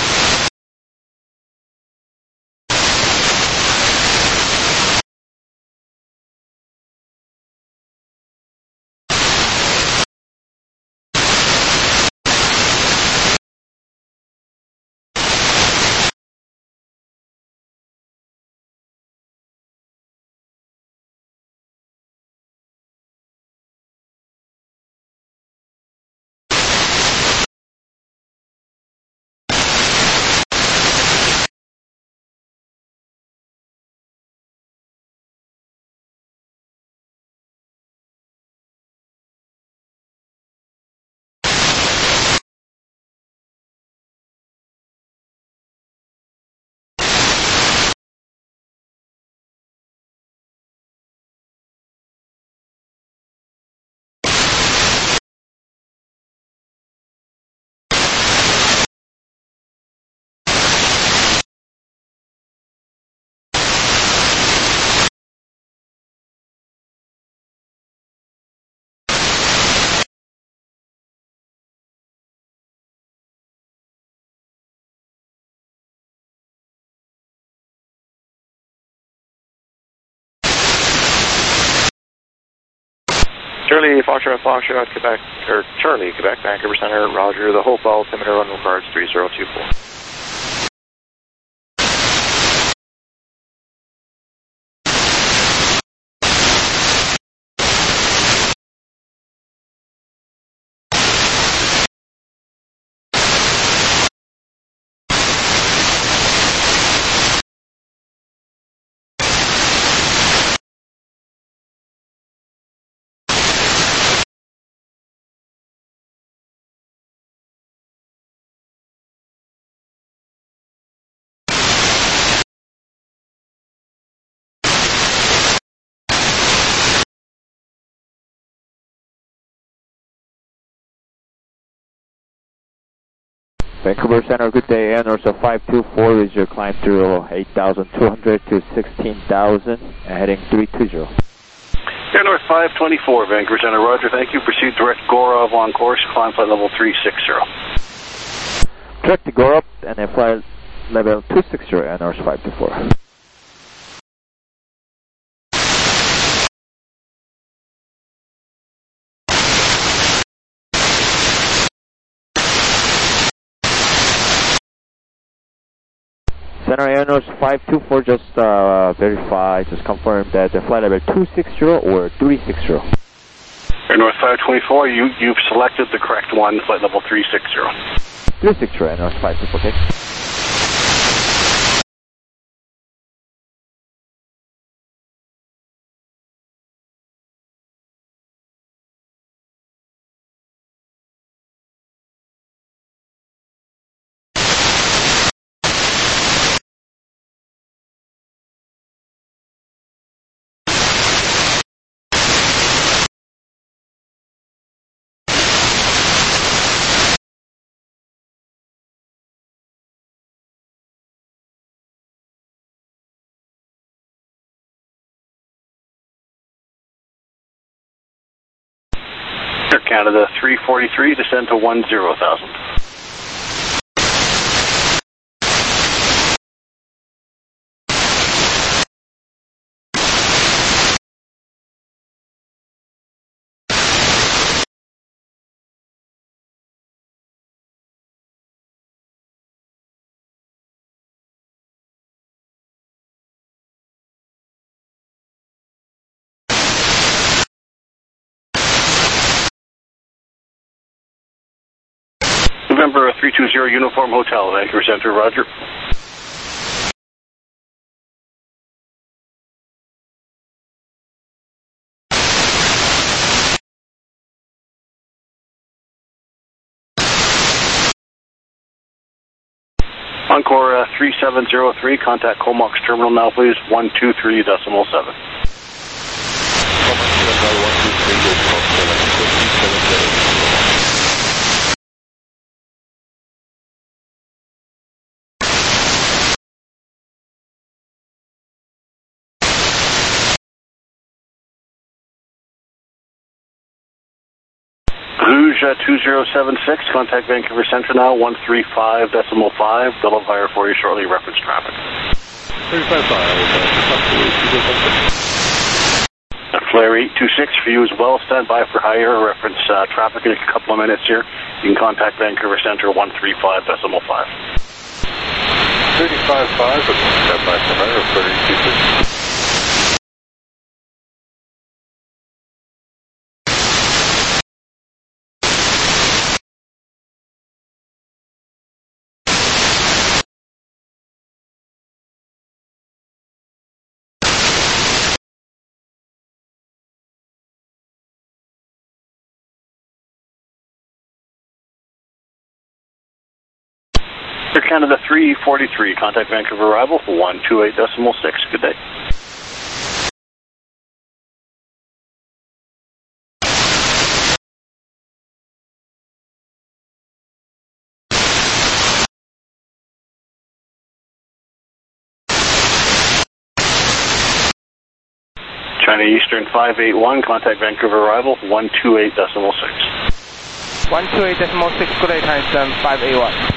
Speaker 5: Charlie, Foxtrot, Quebec, or Charlie, Quebec, Vancouver Center, Roger, the Hope altimeter on regards 3024.
Speaker 2: Vancouver Center, good day. Air North 524 is your climb through 8,200 to 16,000, heading 320.
Speaker 1: Air North 524, Vancouver Center, roger, thank you. Proceed direct Gorov on course, climb flight level 360.
Speaker 2: Direct to Gorov and then flight level 260, Air North 524. Center Air North 524, just verify, just confirm that the flight level 260 or 360.
Speaker 1: Air North 524, you've selected the correct one, flight level 360.
Speaker 2: 360, Air North 524, okay.
Speaker 1: Air Canada 343, descend to 10,000. November 320 Uniform Hotel, Vancouver Center, roger. Encore 3703, contact Comox Terminal now please, 123.7. Rouge 2076, contact Vancouver Central now, 135.5, they'll fire for you shortly, reference traffic. 355. Flare 826 for you as well, stand by for higher, reference traffic in a couple of minutes here. You can contact Vancouver Center, 135.5.
Speaker 5: 355, stand by for higher, Flare 826.
Speaker 1: Air Canada 343, contact Vancouver arrival for 128.6. Good day. China Eastern 581, contact Vancouver arrival for 128.6.
Speaker 4: 128.6, good day, China Eastern 581.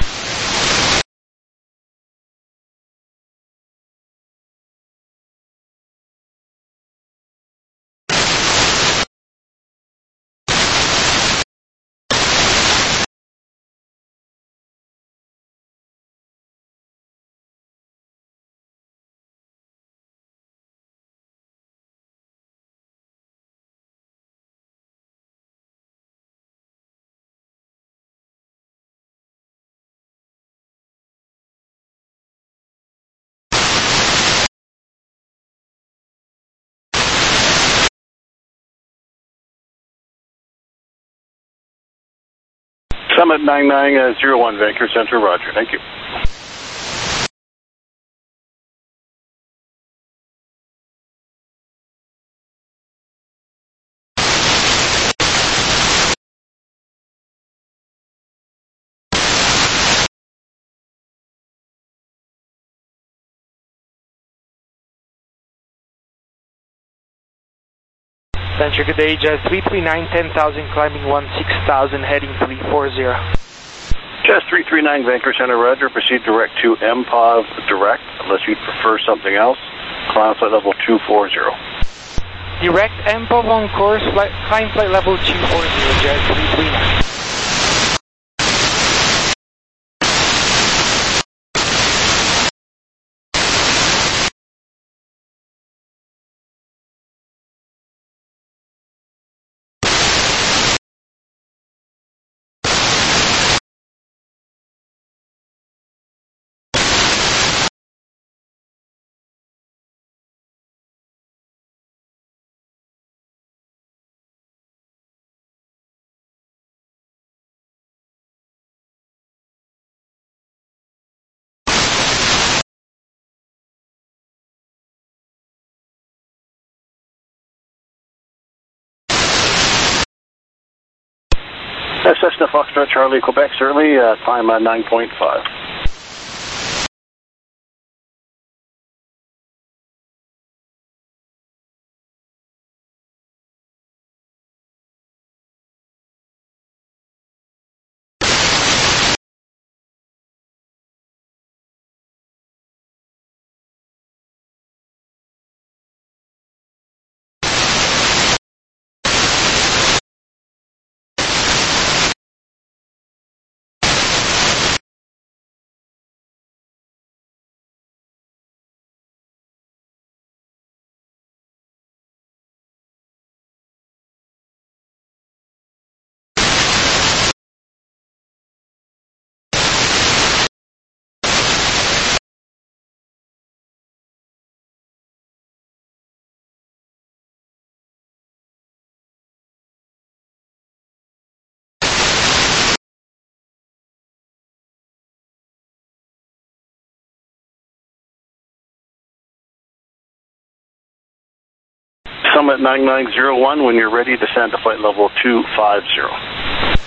Speaker 4: Summit 9901, Vancouver Center, roger. Thank you.
Speaker 8: Center, good day, Jazz 339, 10,000, climbing 16,000, heading 340.
Speaker 1: Jazz 339, Vancouver Center, roger. Proceed direct to MPOV direct, unless you'd prefer something else. Climb flight level 240.
Speaker 8: Direct MPOV on course, climb flight level 240, Jazz 339.
Speaker 1: Cessna Foxtrot Charlie, Quebec, certainly, climb 9.5. Summit 9901, when you're ready, descend to flight level 250.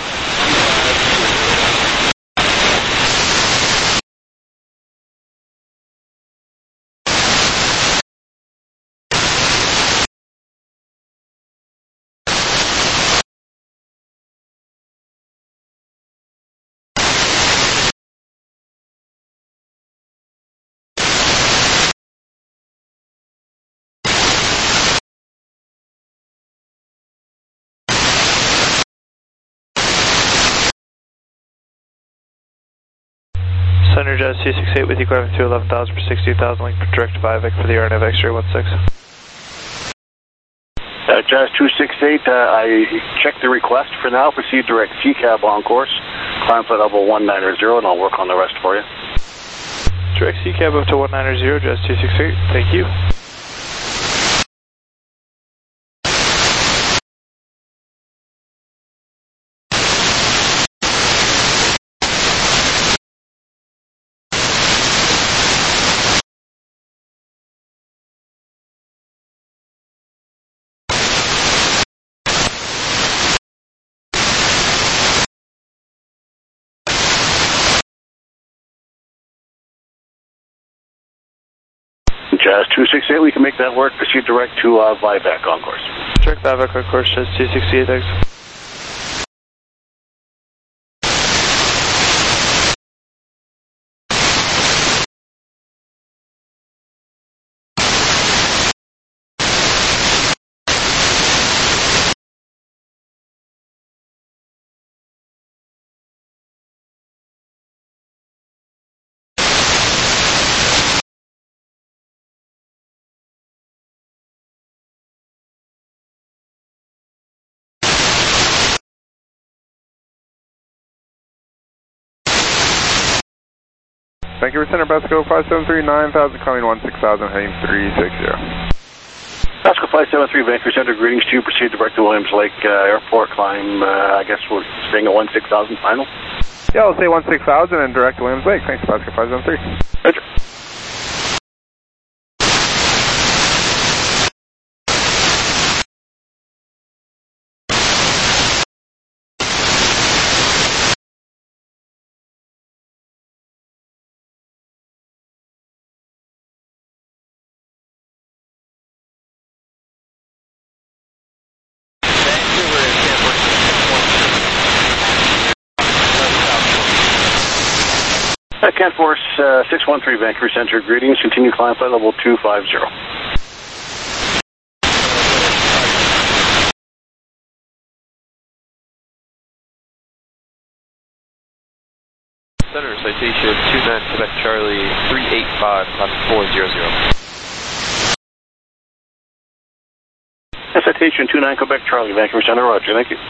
Speaker 8: Center, Jazz 268 with you, climbing to 11,000 for 60,000, link direct to Vivac for the RNAV X-ray 16.
Speaker 1: Jazz 268, I checked the request for now. Proceed direct CCAB on course. Climb flight level 190, and I'll work on the rest for you.
Speaker 8: Direct CCAB up to 190, Jazz 268, thank you.
Speaker 1: Jazz 268, we can make that work. Proceed direct to Vivac on course.
Speaker 8: Direct Vivac on course, Jazz 268, thanks.
Speaker 7: Vancouver Center, Basco 573, 9,000, climbing 16,000, heading 360.
Speaker 1: Basco 573, Vancouver Center, greetings to you. Proceed direct to Williams Lake Airport. Climb, I guess we're staying at 16,000 final.
Speaker 7: Yeah, I'll say 16,000 and direct to Williams Lake. Thanks, Basco 573.
Speaker 1: Roger. CanForce 613 Vancouver Center, greetings. Continue climb flight level 250.
Speaker 9: Center, citation 29 Quebec Charlie 385, climb 400.
Speaker 1: Citation 29 Quebec Charlie, Vancouver Center, roger, thank you.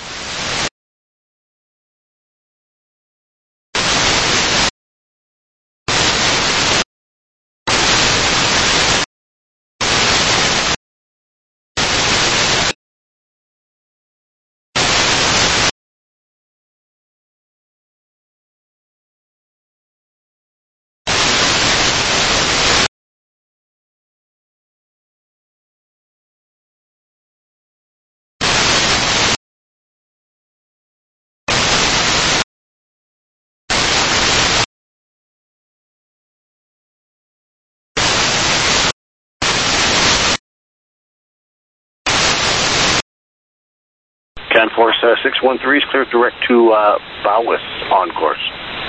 Speaker 1: CanForce 613 is clear direct to Bowis on course.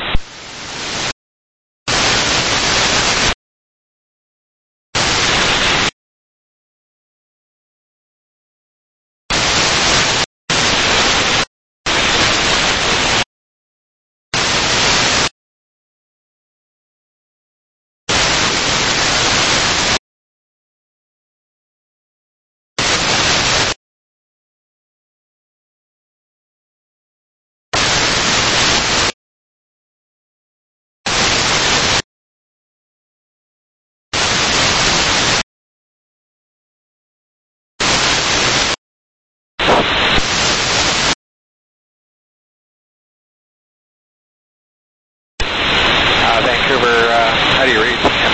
Speaker 9: How do you read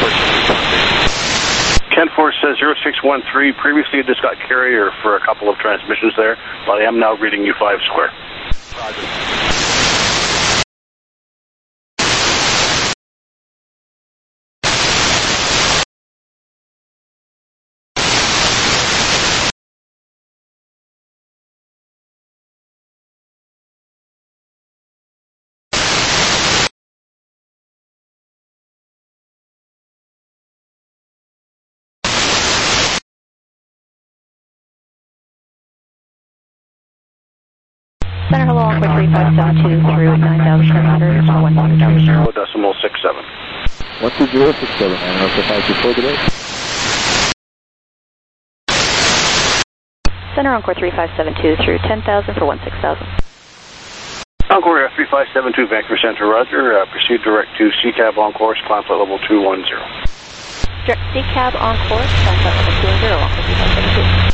Speaker 1: CanForce 0613, previously just got carrier for a couple of transmissions there, but I am now reading you 5 square.
Speaker 9: Roger.
Speaker 6: Center, hello, Encore 3572 through 9,700 for 120.
Speaker 1: 0.67.
Speaker 2: 12067, and also 524 today.
Speaker 6: Center, Encore 3572 through 10,000 for 16,000.
Speaker 1: Encore 3572 Vancouver Center, roger. Proceed direct to CCAB on course, climb flight level 210.
Speaker 6: Direct CCAB on course, climb flight level 210, Encore 3572.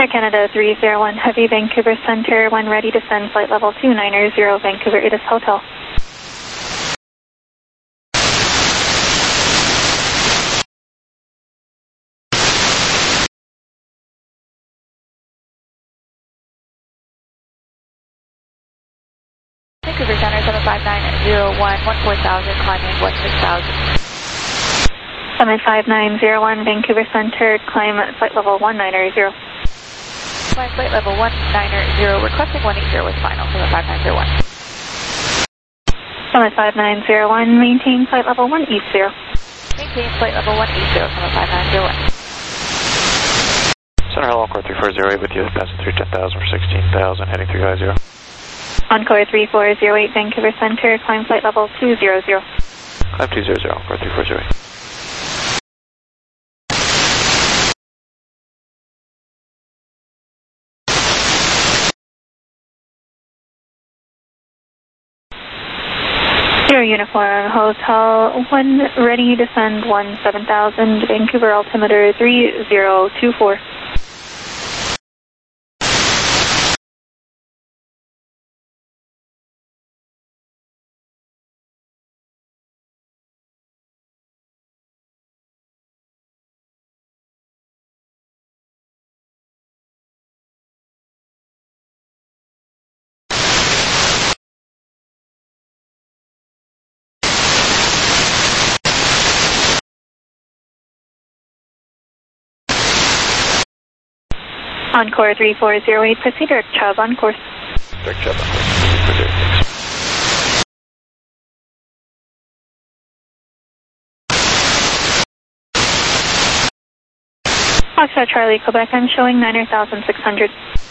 Speaker 6: Air Canada 301 Heavy, Vancouver Center, when ready to send flight level 290 Vancouver Ibis Hotel. Vancouver Center 75901, 14,000, climbing 16,000. 75901 Vancouver Center, climb flight level 190. Climb flight level 190, requesting 180 with final, 75901. 75901, maintain flight level 180. Maintain flight level 180, 75901.
Speaker 5: Center Hello, Encore 3408 with you, passing through 10,000 for 16,000, heading 350.
Speaker 6: Encore 3408 Vancouver Center, climb flight level 200.
Speaker 5: Climb 200, Encore 3408.
Speaker 6: Uniform Hotel, when ready to send 17,000, Vancouver altimeter 3024. Encore 3408, proceed direct Chubb on course.
Speaker 5: Direct Chubb on course.
Speaker 6: Foxtrot Charlie, Quebec, I'm showing 9,600.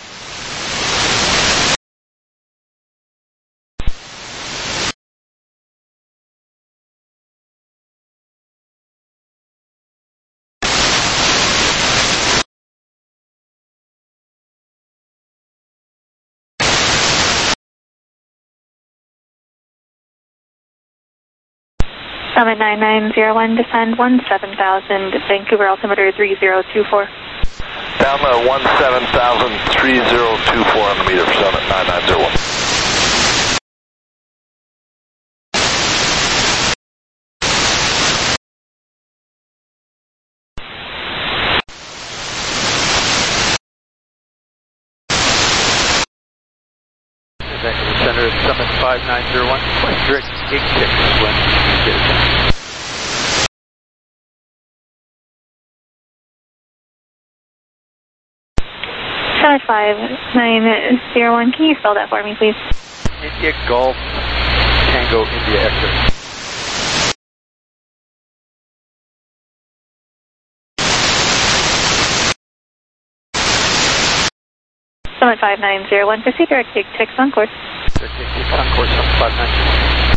Speaker 6: Summit 9901, descend 17,000, Vancouver altimeter 3024.
Speaker 10: Down 17,000, 3024 on the meter for Summit 9901.
Speaker 7: Vancouver Center, Summit 5901, request direct 86 when you get a chance.
Speaker 6: Summit 5901, can you spell that for me, please?
Speaker 7: India Golf, Tango, India X-ray.
Speaker 6: Summit 5901, proceed direct 86 on course.
Speaker 7: Direct 86 on course, Summit 5901.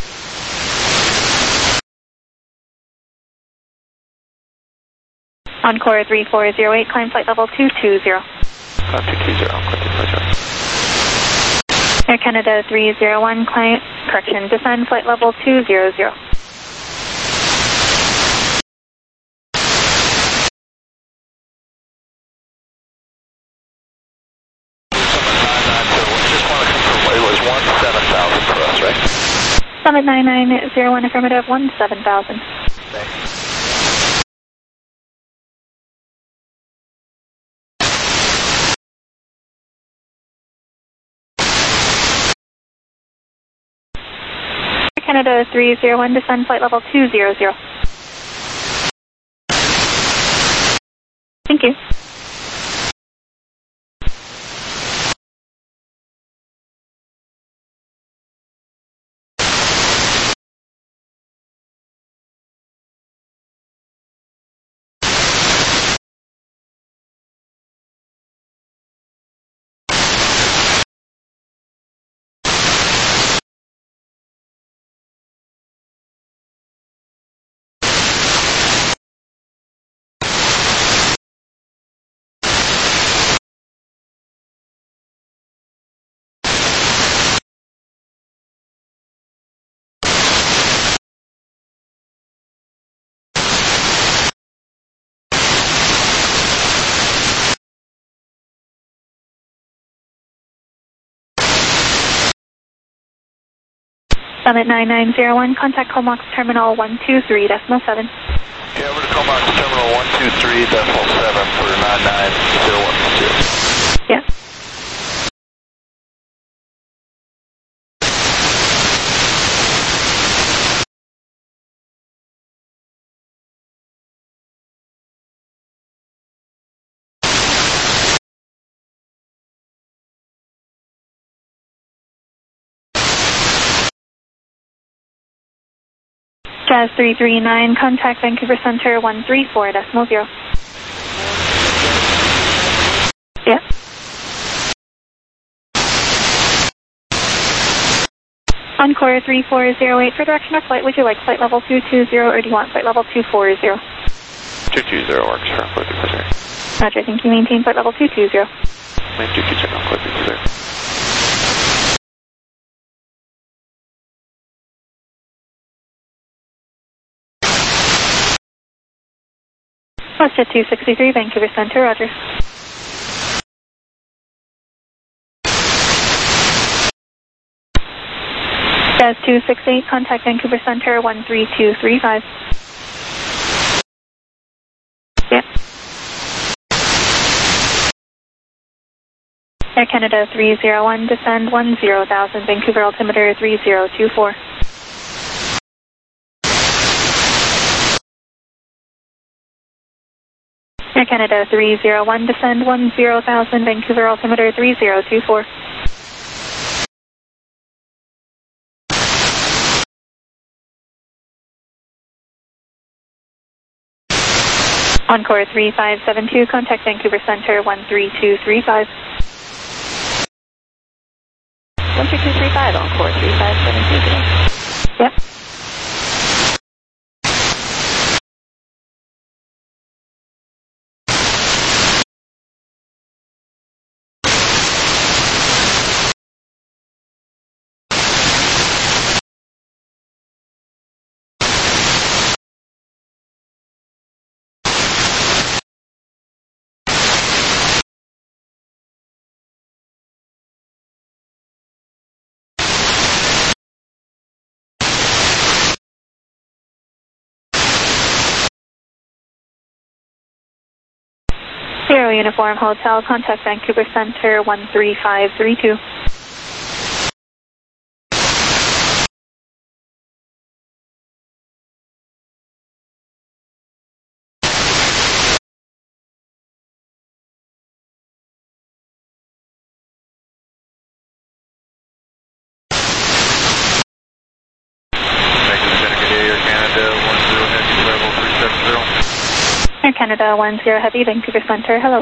Speaker 6: Encore 3408, climb flight level 220.
Speaker 5: Climb 220, Encore 220.
Speaker 6: Air Canada 301, climb, correction, descend flight level 200. Summit 9901, affirmative, 17,000.
Speaker 7: Thanks.
Speaker 6: Canada 301, descend flight level 200. Thank you. Summit 9901, contact Comox Terminal 123.7.
Speaker 10: Yeah, we're to Comox Terminal 123.7 for 99010.
Speaker 6: Yeah. Jazz 339, contact Vancouver Center 134.0. Yeah. Encore 3408, for direction of flight, would you like flight level 220 or do you want flight level 240?
Speaker 3: 220 works for flight 240.
Speaker 6: Roger, thank you. Maintain flight level 220.
Speaker 3: Maintain 220 on flight 220.
Speaker 6: WestJet 263, Vancouver Center, roger. Jazz 268, contact Vancouver Center 13235. Yeah. Air Canada 301, descend 10,000, Vancouver altimeter 3024. Air Canada 301, descend 10,000, Vancouver altimeter 3024. Encore 3572, contact Vancouver Center 13235. 13235, Encore 3572. Yep. Zero Uniform Hotel, contact Vancouver Center 13532. Air Canada 10 Heavy, Vancouver Center, hello.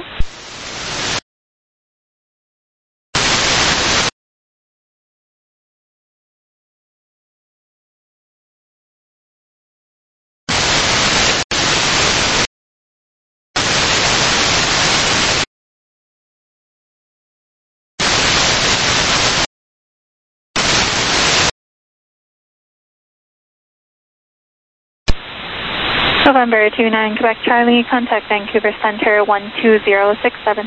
Speaker 6: November 29, Quebec Charlie, contact Vancouver Center 12067.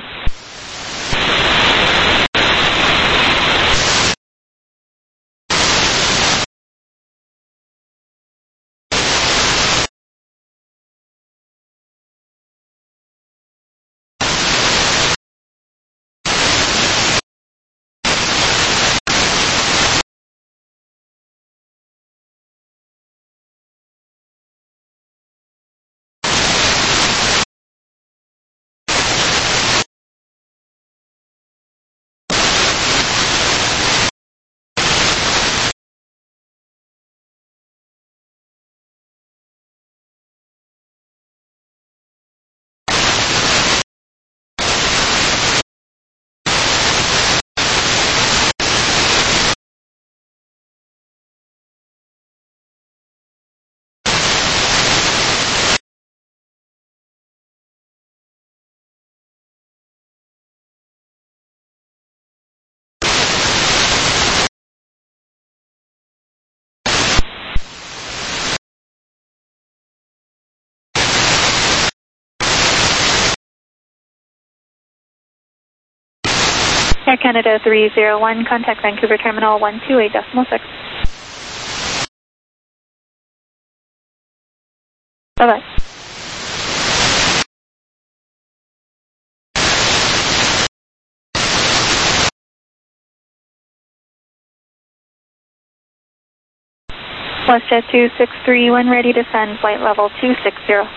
Speaker 6: Air Canada 301, contact Vancouver Terminal 128.6. Bye-bye. WestJet 263, when ready, descend flight level 260.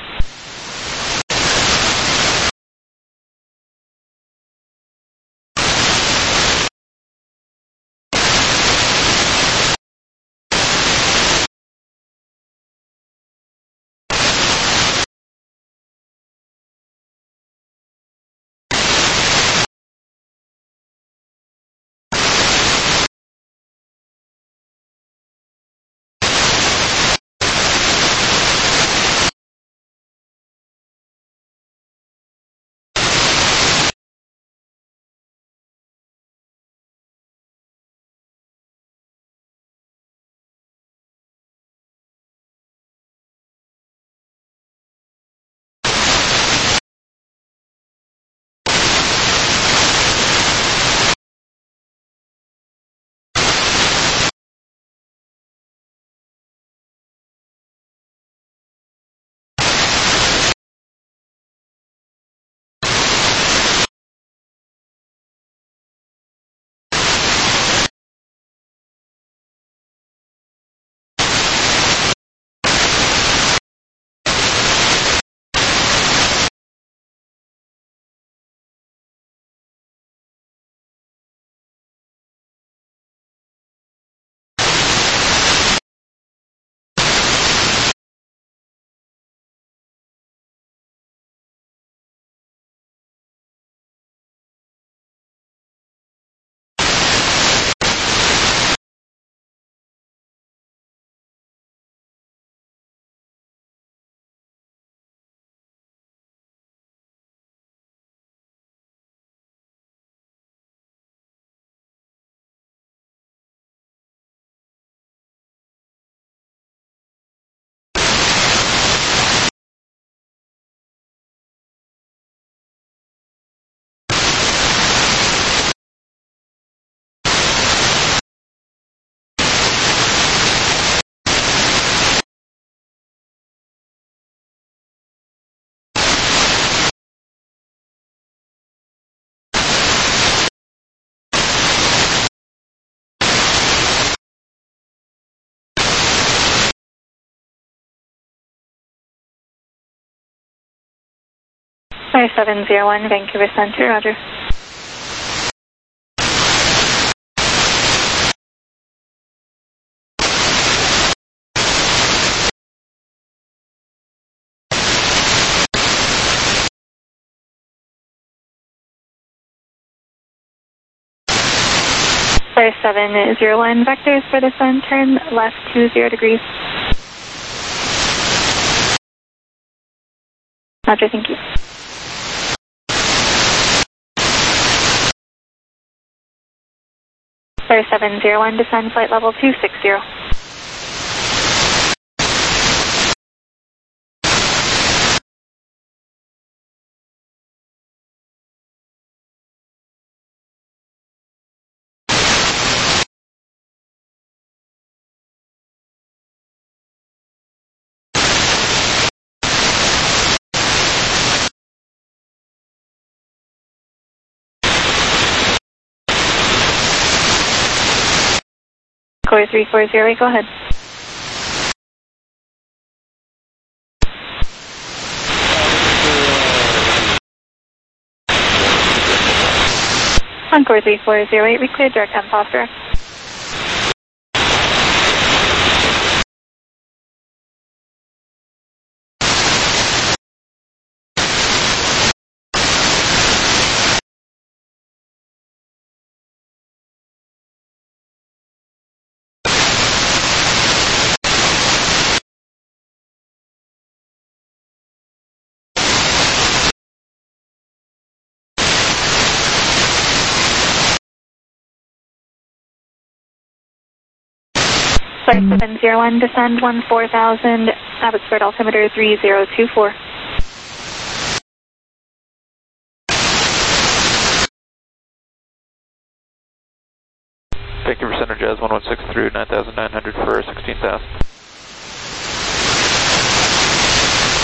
Speaker 6: Fire 701, Vancouver Center, roger. Fire 701, vectors for the sun, turn left 20 degrees. Roger, thank you. Fire 701, descend flight level 260. Core 340, go ahead. Encore 3408, we cleared direct MPOV direct. Flight 701, descend 14,000, Abbotsford altimeter 3024.
Speaker 9: Vancouver Center, Jazz 116 through 9,900 for 16,000.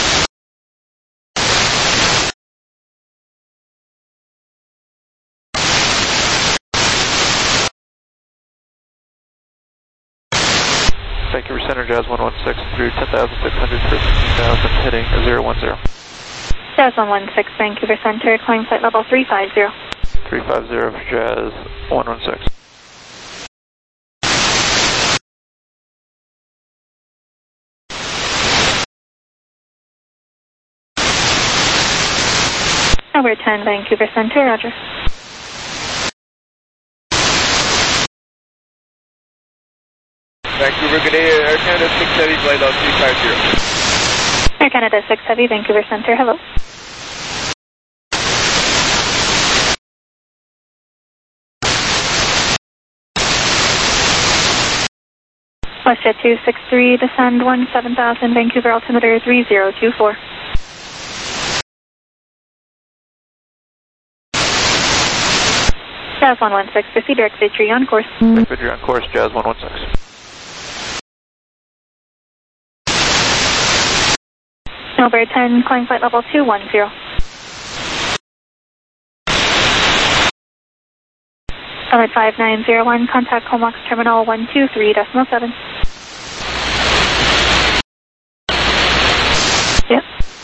Speaker 9: Vancouver Center, Jazz 116 through 10,600 for 16,000, heading 010.
Speaker 6: Jazz 116, Vancouver Center, climb flight level 350.
Speaker 9: 350 for Jazz 116.
Speaker 6: Number 10, Vancouver Center, roger.
Speaker 11: Vancouver, good day, Air Canada 6 Heavy, flight level 350.
Speaker 6: Air Canada 6 Heavy, Vancouver Center, hello. WestJet 263, descend 17,000, Vancouver altimeter 3024. Jazz 116, proceed direct Vitry on course.
Speaker 9: Vitry on course, Jazz 116.
Speaker 6: Snowbird 10, climb flight level 210. Summit 5901, contact Comox Terminal 123.7. Yep.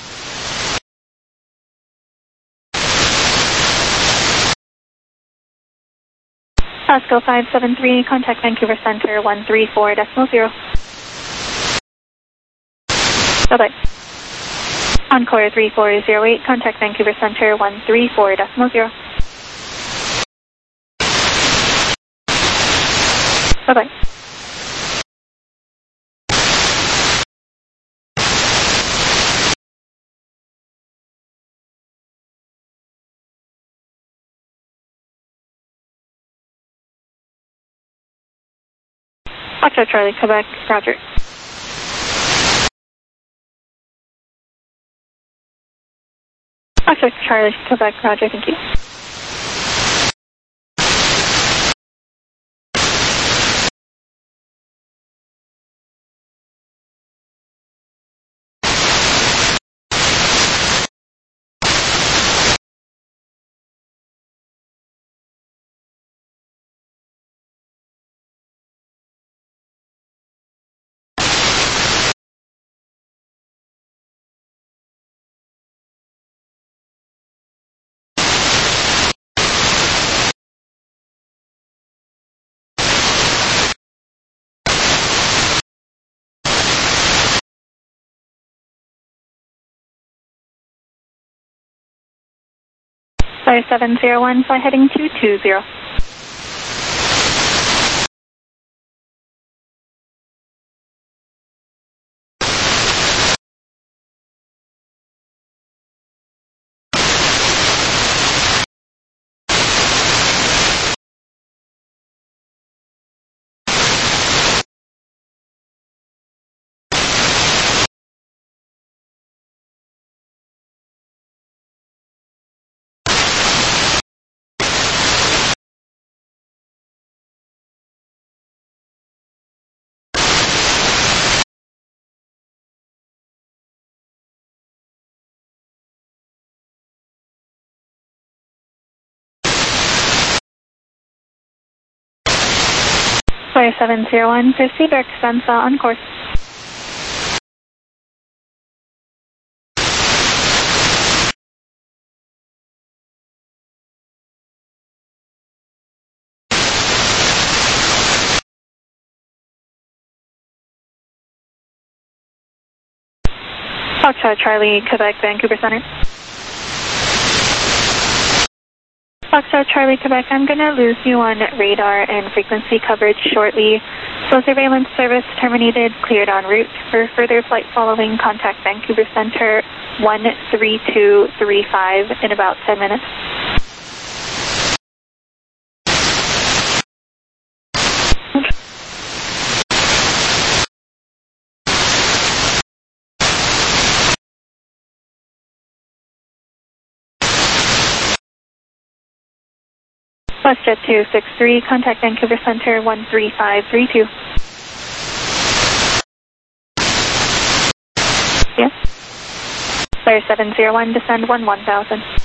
Speaker 6: Pasco 573, contact Vancouver Center 134.0. Bye-bye. Encore 3408, contact Vancouver Center 134.0. Bye-bye. Foxtrot Charlie, Quebec, roger. Foxtrot Charlie, Quebec, roger, thank you. Flight 701, fly heading 220. Flight 701, proceed direct Sansa on course. Foxtrot Charlie, Quebec, Vancouver Center. Foxtrot Charlie, Quebec, I'm going to lose you on radar and frequency coverage shortly. So surveillance service terminated, cleared en route. For further flight following, contact Vancouver Center 13235 in about 10 minutes. WestJet 263, contact Vancouver Center 13532. Yes. Flyer 701, descend 1000.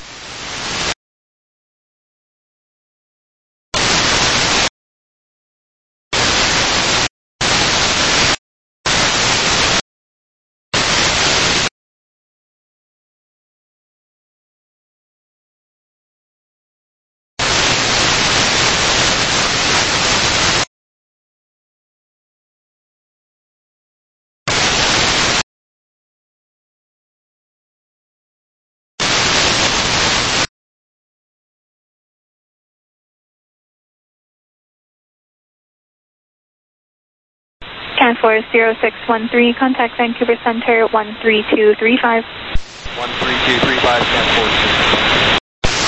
Speaker 6: Transport 0613, contact Vancouver Center 13235.
Speaker 7: 13235, transport 0613.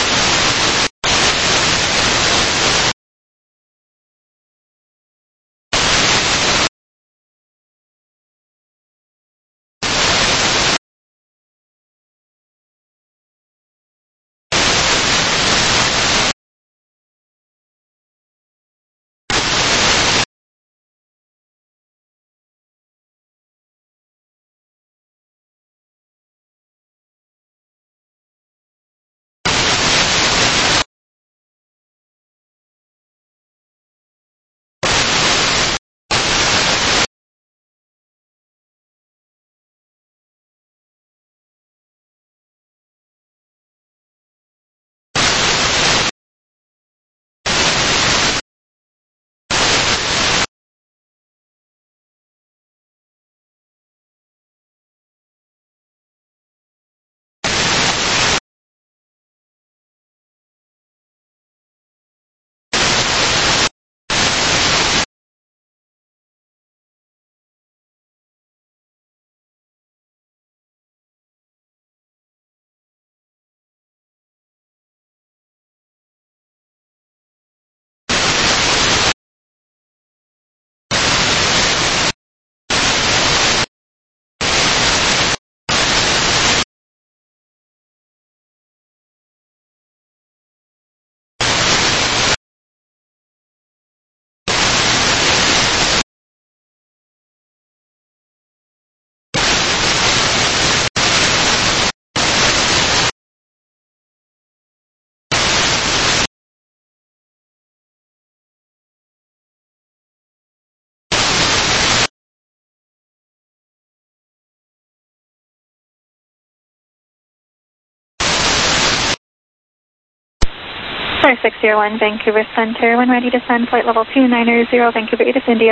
Speaker 6: Star 601, Vancouver Center, when ready to send flight level 290, Vancouver Atis India.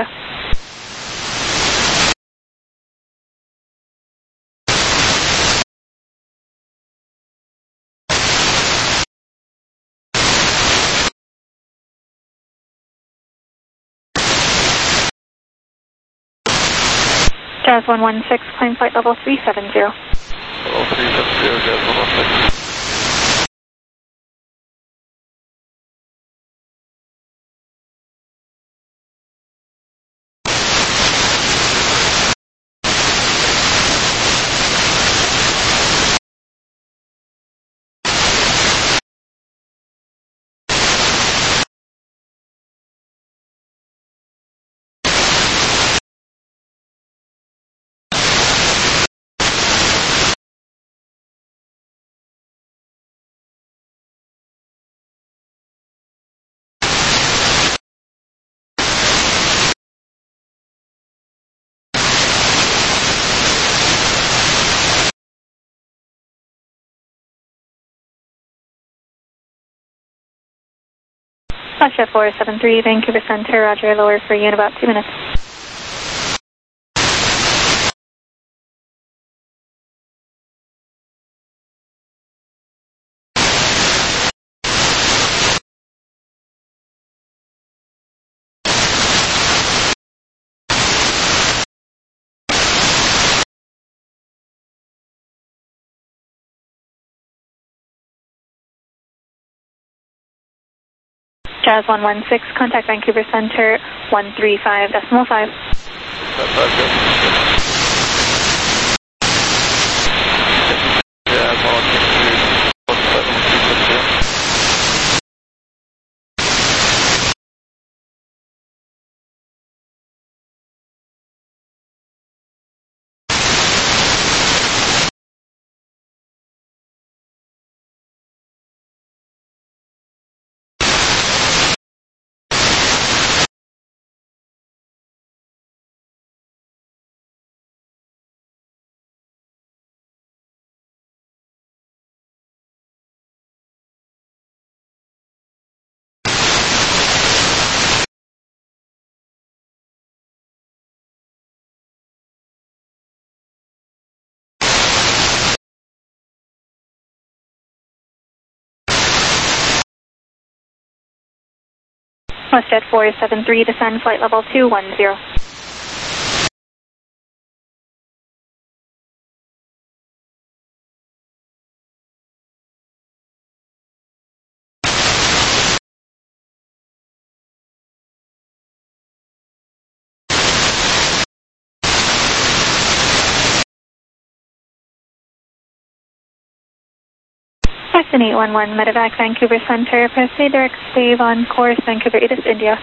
Speaker 6: Jazz 116, climb flight level 370.
Speaker 7: Level 370, Jazz 116.
Speaker 6: Russia 473, Vancouver Center, roger, lower for you in about 2 minutes. Jazz 116, contact Vancouver Center 135.5.
Speaker 7: Jazz 116.
Speaker 6: WestJet 473, descend flight level 210. Question 811, Medevac, Vancouver Center. Proceed direct wave on course, Vancouver Edis, India.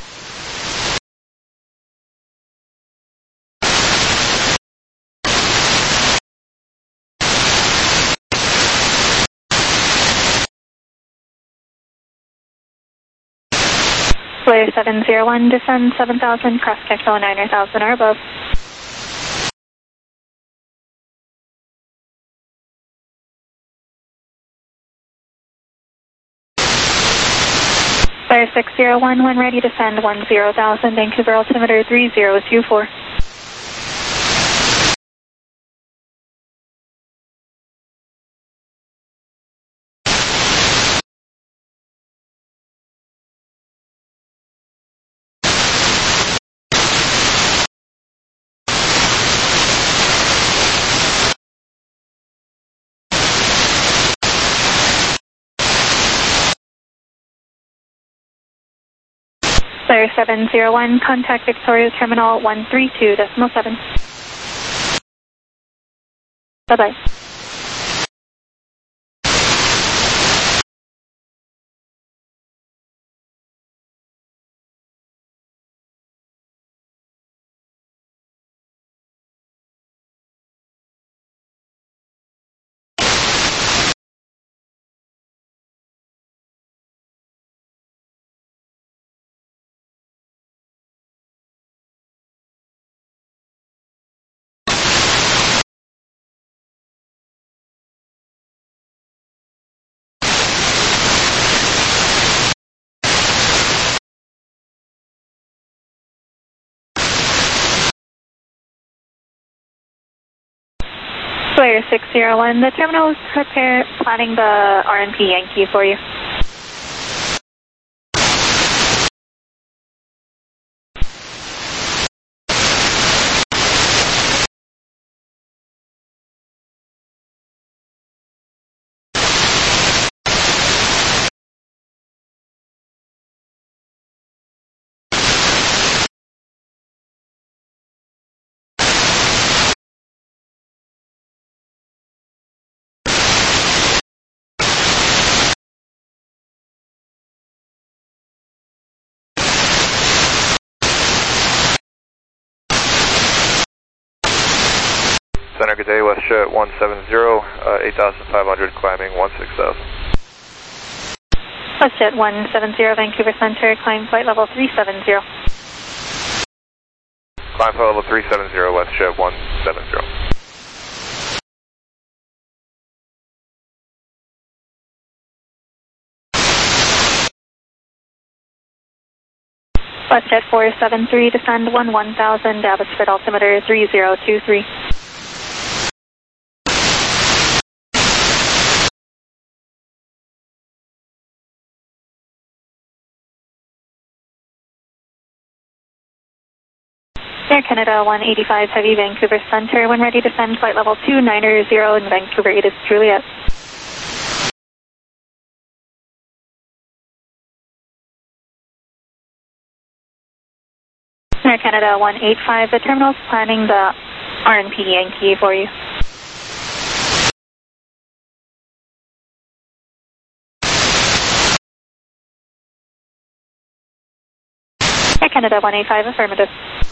Speaker 6: Flare 701, descend 7,000, cross echo 9,000 or above. Flare 601, when ready, descend 10,000, Vancouver altimeter 3024. Flare 701, contact Victoria Terminal 132.7. Bye-bye. Flare 601, the terminal is planning the RNP Yankee for you.
Speaker 5: Center, good day, WestJet 170, 8,500, climbing 16,000.
Speaker 6: WestJet 170, Vancouver Center, climb flight level 370.
Speaker 5: Climb flight level 370, WestJet 170.
Speaker 6: WestJet 473, descend 11,000, Abbotsford altimeter 3023. Air Canada 185 Heavy, Vancouver Center, when ready, descend flight level 290 in Vancouver Edis, Juliet. Air Canada 185, the terminal is planning the RNP Yankee for you. Air Canada 185, affirmative.